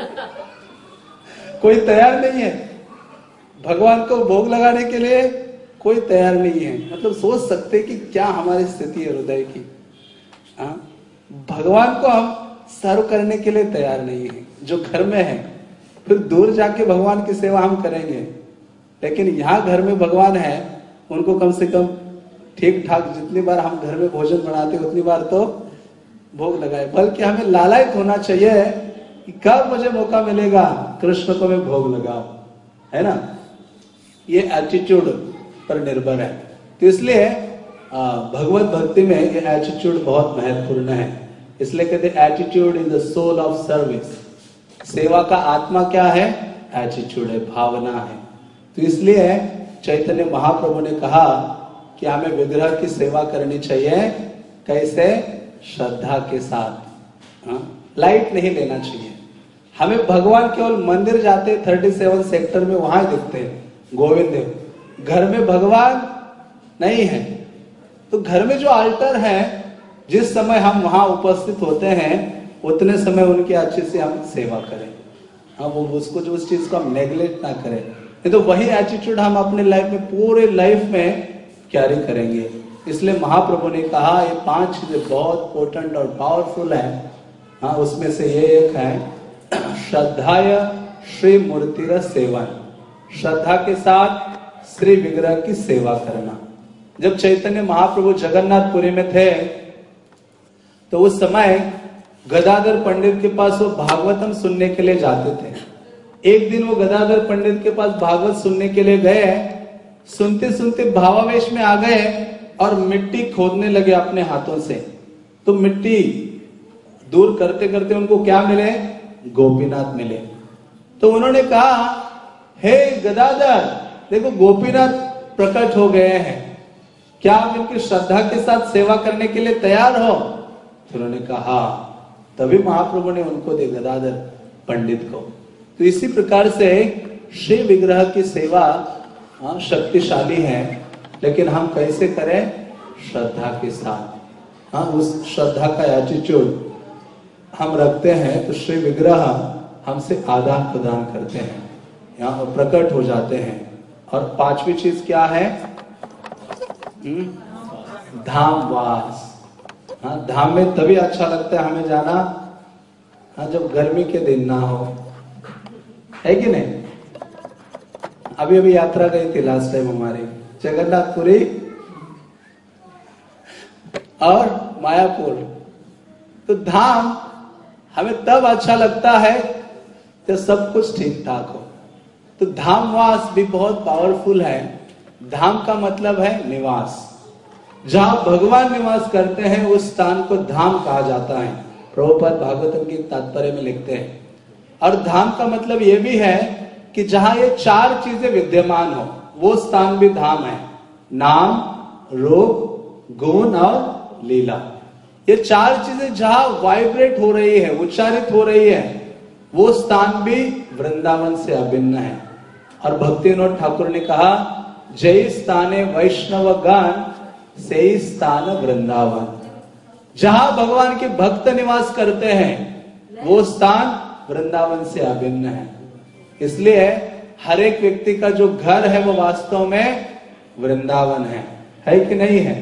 कोई तैयार नहीं है भगवान को भोग लगाने के लिए, कोई तैयार नहीं है। मतलब सोच सकते कि क्या हमारी स्थिति है हृदय की। आ? भगवान को हम सर्व करने के लिए तैयार नहीं है। जो घर में है, फिर दूर जाके भगवान की सेवा हम करेंगे, लेकिन यहाँ घर में भगवान है, उनको कम से कम ठीक ठाक जितनी बार हम घर में भोजन बनाते उतनी बार तो भोग लगाए, बल्कि हमें लालायित होना चाहिए कि कब मुझे मौका मिलेगा कृष्ण को मैं भोग लगाऊं, है ना। ये एटीट्यूड पर निर्भर है। तो इसलिए भगवत भक्ति में ये एटीट्यूड बहुत महत्वपूर्ण है। इसलिए कहते हैं attitude is the soul of service. सेवा का आत्मा क्या है? एटीट्यूड है, भावना है। तो इसलिए चैतन्य महाप्रभु ने कहा कि हमें विग्रह की सेवा करनी चाहिए। कैसे? श्रद्धा के साथ। हाँ? लाइट नहीं लेना चाहिए। हमें भगवान केवल मंदिर जाते सैंतीस सेक्टर में वहां दिखते हैं गोविंद देव, घर में भगवान नहीं है। तो घर में जो अल्टर है, जिस समय हम वहां उपस्थित होते हैं उतने समय उनकी अच्छे से हम सेवा करें। हाँ, वो उसको जो उस चीज को हम नेग्लेक्ट ना करें। नहीं तो वही एटीट्यूड हम अपने लाइफ में पूरे लाइफ में कैरी करेंगे। इसलिए महाप्रभु ने कहा ये पांच चीजें बहुत पोटेंट और पावरफुल है। हाँ, उसमें से ये एक है श्रद्धाय श्री मूर्तिर सेवन। श्रद्धा के साथ श्री विग्रह की सेवा करना। जब चैतन्य महाप्रभु जगन्नाथपुरी में थे तो उस समय गदाधर पंडित के पास वो भागवतम सुनने के लिए जाते थे। एक दिन वो गदाधर पंडित के पास भागवत सुनने के लिए गए। सुनते सुनते भावावेश में आ गए और मिट्टी खोदने लगे अपने हाथों से। तो मिट्टी दूर करते करते उनको क्या मिले? गोपीनाथ मिले। तो उन्होंने कहा, हे गदाधर, देखो गोपीनाथ प्रकट हो गए हैं, क्या आप इनकी श्रद्धा के साथ सेवा करने के लिए तैयार हो? तो उन्होंने कहा। तभी महाप्रभु ने उनको दे गदाधर पंडित को। तो इसी प्रकार से श्री विग्रह की सेवा हाँ शक्तिशाली है, लेकिन हम कैसे करें? श्रद्धा के साथ। हाँ, उस श्रद्धा का एटीट्यूड हम रखते हैं तो श्री विग्रह हमसे आदान प्रदान करते हैं, यहाँ प्रकट हो जाते हैं। और पांचवी चीज क्या है? धाम वास। हाँ, धाम में तभी अच्छा लगता है हमें जाना, हाँ, जब गर्मी के दिन ना हो, है कि नहीं। अभी अभी यात्रा गई थी लास्ट टाइम हमारी, जगन्नाथपुरी और मायापुर। तो धाम हमें तब अच्छा लगता है जब सब कुछ ठीक ठाक हो। तो धामवास भी बहुत पावरफुल है। धाम का मतलब है निवास। जहां भगवान निवास करते हैं उस स्थान को धाम कहा जाता है। प्रभुपाद भागवतम की तात्पर्य में लिखते हैं। और धाम का मतलब यह भी है कि जहां ये चार चीजें विद्यमान हो वो स्थान भी धाम है। नाम, रूप, गुण और लीला। ये चार चीजें जहां वाइब्रेट हो रही है, उच्चारित हो रही है, वो स्थान भी वृंदावन से अभिन्न है। और भक्ति विनोद ठाकुर ने कहा, जय स्थाने वैष्णव गान से स्थान वृंदावन। जहां भगवान के भक्त निवास करते हैं वो स्थान वृंदावन से अभिन्न है। इसलिए हर एक व्यक्ति का जो घर है वो वास्तव में वृंदावन है, है कि नहीं है?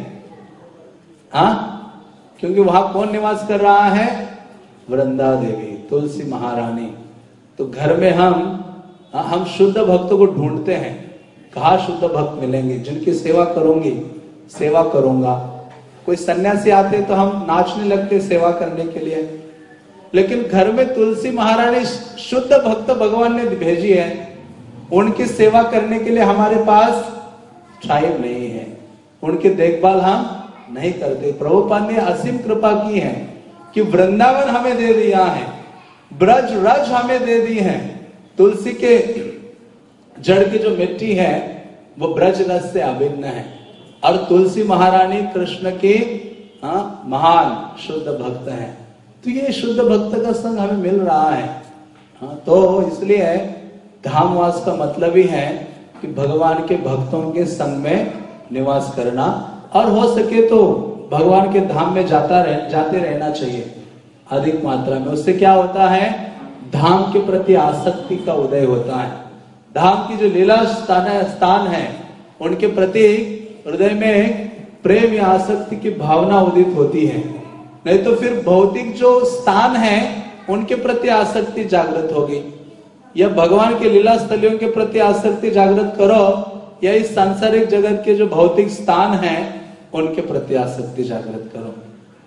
हाँ, क्योंकि वहां कौन निवास कर रहा है? वृंदा देवी, तुलसी महारानी। तो घर में हम हम शुद्ध भक्तों को ढूंढते हैं। कहाँ शुद्ध भक्त मिलेंगे? जिनकी सेवा करूंगी, सेवा करूंगा। कोई सन्यासी आते तो हम नाचने लगते सेवा करने के लिए, लेकिन घर में तुलसी महारानी शुद्ध भक्त भगवान ने भेजी है, उनकी सेवा करने के लिए हमारे पास टाइम नहीं है, उनकी देखभाल हम नहीं करते। प्रभुपाद ने असीम कृपा की है कि वृंदावन हमें दे दिया है, ब्रज रज हमें दे दी है। तुलसी के जड़ की जो मिट्टी है वो ब्रज रस से अभिन्न है। और तुलसी महारानी कृष्ण की हाँ, महान शुद्ध भक्त है। तो ये शुद्ध भक्त का संग हमें मिल रहा है। हाँ, तो इसलिए धामवास का मतलब ही है कि भगवान के भक्तों के संग में निवास करना। और हो सके तो भगवान के धाम में जाता रह, जाते रहना चाहिए अधिक मात्रा में। उससे क्या होता है? धाम के प्रति आसक्ति का उदय होता है। धाम की जो लीला स्थान है, स्थान है उनके प्रति हृदय में प्रेम या आसक्ति की भावना उदित होती है। नहीं तो फिर भौतिक जो स्थान है उनके प्रति आसक्ति जागृत होगी। या भगवान के लीला स्थलियों के प्रति आसक्ति जागृत करो, या इस सांसारिक जगत के जो भौतिक स्थान हैं उनके प्रति आसक्ति जागृत करो।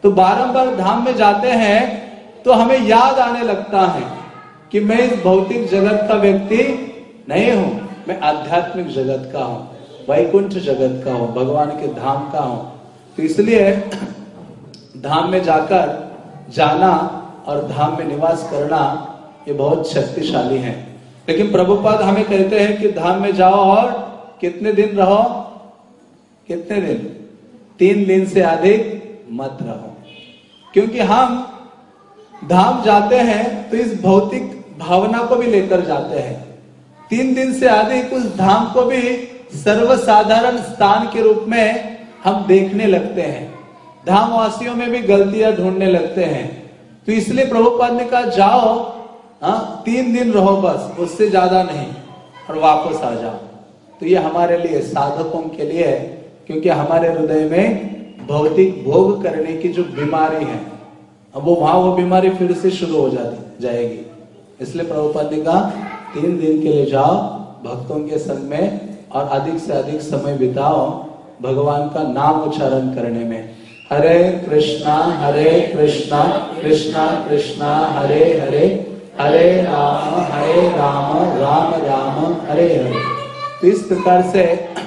तो बारंबार धाम में जाते हैं तो हमें याद आने लगता है कि मैं इस भौतिक जगत का व्यक्ति नहीं हूं, मैं आध्यात्मिक जगत का हूं, वैकुंठ जगत का हूं, भगवान के धाम का हूं। तो इसलिए धाम में जाकर जाना और धाम में निवास करना ये बहुत शक्तिशाली है। लेकिन प्रभुपाद हमें कहते हैं कि धाम में जाओ और कितने दिन रहो, कितने दिन, तीन दिन से अधिक मत रहो। क्योंकि हम धाम जाते हैं तो इस भौतिक भावना को भी लेकर जाते हैं। तीन दिन से अधिक उस धाम को भी सर्वसाधारण स्थान के रूप में हम देखने लगते हैं, धामवासियों में भी गलतियां ढूंढने लगते हैं। तो इसलिए प्रभुपाद ने कहा जाओ, हाँ तीन दिन रहो बस, उससे ज्यादा नहीं, और वापस आ जाओ। तो ये हमारे लिए, साधकों के लिए, क्योंकि हमारे हृदय में भौतिक भोग करने की जो बीमारी है, अब वो वहां वो बीमारी फिर से शुरू हो जाती जाएगी। इसलिए प्रभुपाद ने कहा तीन दिन के लिए जाओ भक्तों के संग में और अधिक से अधिक समय बिताओ भगवान का नाम उच्चारण करने में। हरे कृष्णा हरे कृष्णा कृष्णा कृष्णा हरे हरे, हरे राम हरे राम राम राम हरे हरे। तो इस प्रकार से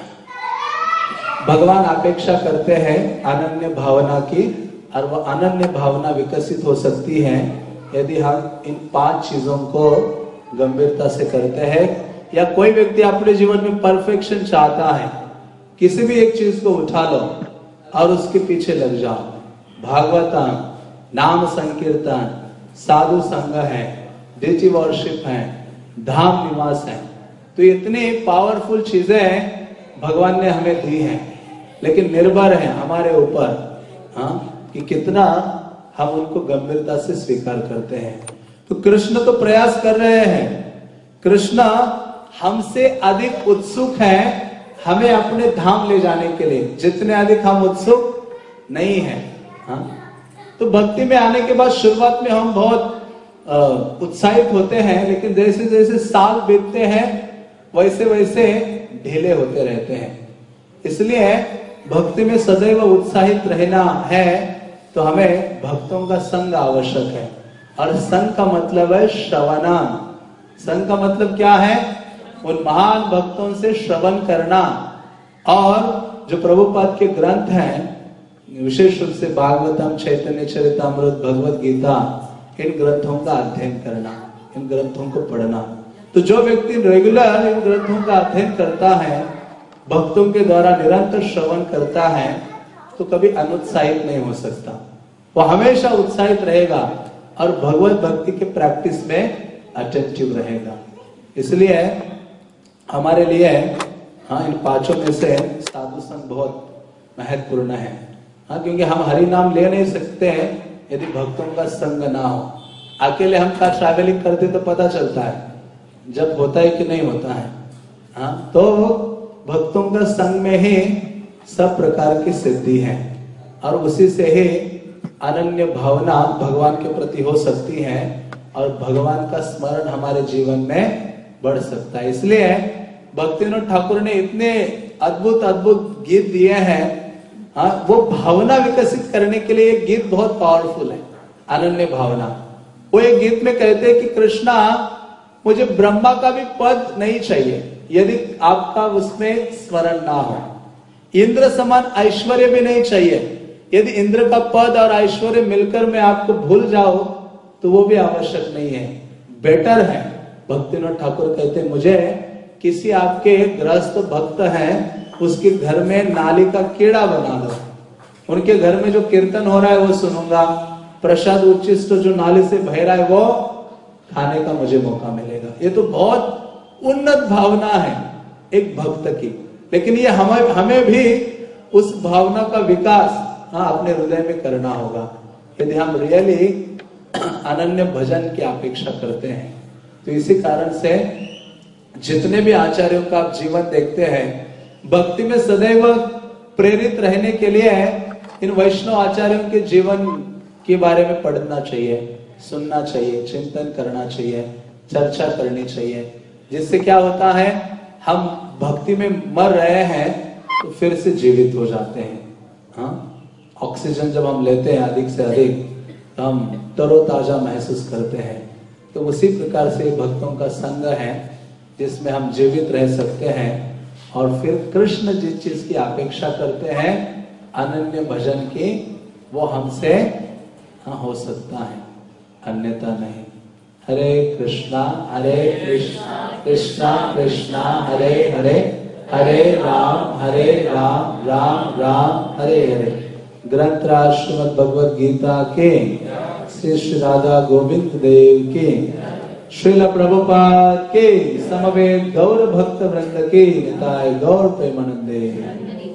भगवान अपेक्षा करते हैं अनन्य भावना की, और वह अनन्य भावना विकसित हो सकती है यदि हम इन पांच चीजों को गंभीरता से करते हैं। या कोई व्यक्ति अपने जीवन में परफेक्शन चाहता है, किसी भी एक चीज को उठा लो और उसके पीछे लग जाओ। भागवतम, नाम संकीर्तन, साधु संग है, डेटी वर्शिप है, धाम निवास है, तो इतनी पावरफुल चीजें भगवान ने हमें दी हैं। लेकिन निर्भर है हमारे ऊपर, हाँ, कि कितना हम उनको गंभीरता से स्वीकार करते हैं। तो कृष्ण तो प्रयास कर रहे हैं, कृष्ण हमसे अधिक उत्सुक हैं हमें अपने धाम ले जाने के लिए, जितने अधिक हम उत्सुक नहीं हैं। हाँ? तो भक्ति में आने के बाद शुरुआत में हम बहुत उत्साहित होते हैं, लेकिन जैसे जैसे साल बीतते हैं वैसे वैसे ढीले होते रहते हैं। इसलिए भक्ति में सदैव उत्साहित रहना है तो हमें भक्तों का संग आवश्यक है। और संग का मतलब है श्रवणान। संग का मतलब क्या है? उन महान भक्तों से श्रवण करना, और जो प्रभुपाद के ग्रंथ हैं, विशेष रूप से भागवतम, चैतन्य चरितामृत, भगवत गीता, इन ग्रंथों का अध्ययन करना, इन ग्रंथों को पढ़ना। तो जो व्यक्ति रेगुलर इन ग्रंथों का अध्ययन करता है, भक्तों के द्वारा निरंतर श्रवण करता है, तो कभी अनुत्साहित नहीं हो सकता, वो हमेशा उत्साहित रहेगा और भगवत भक्ति के प्रैक्टिस में अटेंटिव रहेगा। इसलिए हमारे लिए, हाँ, इन पांचों में से साधु संग बहुत महत्वपूर्ण है। हाँ, क्योंकि हम हरि नाम ले नहीं सकते हैं यदि भक्तों का संग ना हो। अकेले हम का ट्रैवलिंग करते तो पता चलता है, जब होता है कि नहीं होता है। हाँ, तो भक्तों का संग में ही सब प्रकार की सिद्धि है, और उसी से ही अनन्य भावना भगवान के प्रति हो सकती है, और भगवान का स्मरण हमारे जीवन में बढ़ सकता है। इसलिए भक्तिविनोद ठाकुर ने इतने अद्भुत अद्भुत गीत दिए हैं। हाँ, वो भावना विकसित करने के लिए एक गीत बहुत पावरफुल है, अनन्य भावना। वो एक गीत में कहते हैं कि कृष्णा, मुझे ब्रह्मा का भी पद नहीं चाहिए यदि आपका उसमें स्मरण ना हो, इंद्र समान ऐश्वर्य भी नहीं चाहिए, यदि इंद्र का पद और ऐश्वर्य मिलकर मैं आपको भूल जाओ तो वो भी आवश्यक नहीं है। बेटर है, भक्तिविनोद ठाकुर कहते हैं, मुझे किसी आपके गृहस्थ भक्त हैं उसके घर में नाली का कीड़ा बना दो, उनके घर में जो कीर्तन हो रहा है वो सुनूंगा, प्रसाद उच्चिष्ट जो नाली से बह रहा है वो खाने का मुझे मौका मिलेगा। ये तो बहुत उन्नत भावना है एक भक्त की। लेकिन ये हमें हमें भी उस भावना का विकास, हाँ, अपने हृदय में करना होगा यदि हम रियली अनन्य भजन की अपेक्षा करते हैं। तो इसी कारण से जितने भी आचार्यों का आप जीवन देखते हैं, भक्ति में सदैव प्रेरित रहने के लिए इन वैष्णव आचार्यों के जीवन के बारे में पढ़ना चाहिए, सुनना चाहिए, चिंतन करना चाहिए, चर्चा करनी चाहिए, जिससे क्या होता है, हम भक्ति में मर रहे हैं तो फिर से जीवित हो जाते हैं। हाँ, ऑक्सीजन जब हम लेते हैं अधिक से अधिक तो हम तरोताजा महसूस करते हैं। तो उसी प्रकार से भक्तों का संग है जिसमें हम जीवित रह सकते हैं। और फिर कृष्ण जिस चीज की अपेक्षा करते हैं अनन्य भजन की, वो हमसे हो सकता है, अन्यथा नहीं। हरे कृष्णा हरे कृष्णा कृष्णा कृष्णा हरे हरे, हरे राम हरे राम राम राम हरे हरे। ग्रंथराज श्रीमद् भगवद गीता के श्री श्री राधा गोविंद देव के, श्रील प्रभुपाद के, समवेत गौर भक्त वृंद के, निताय गौर प्रेमानंदे।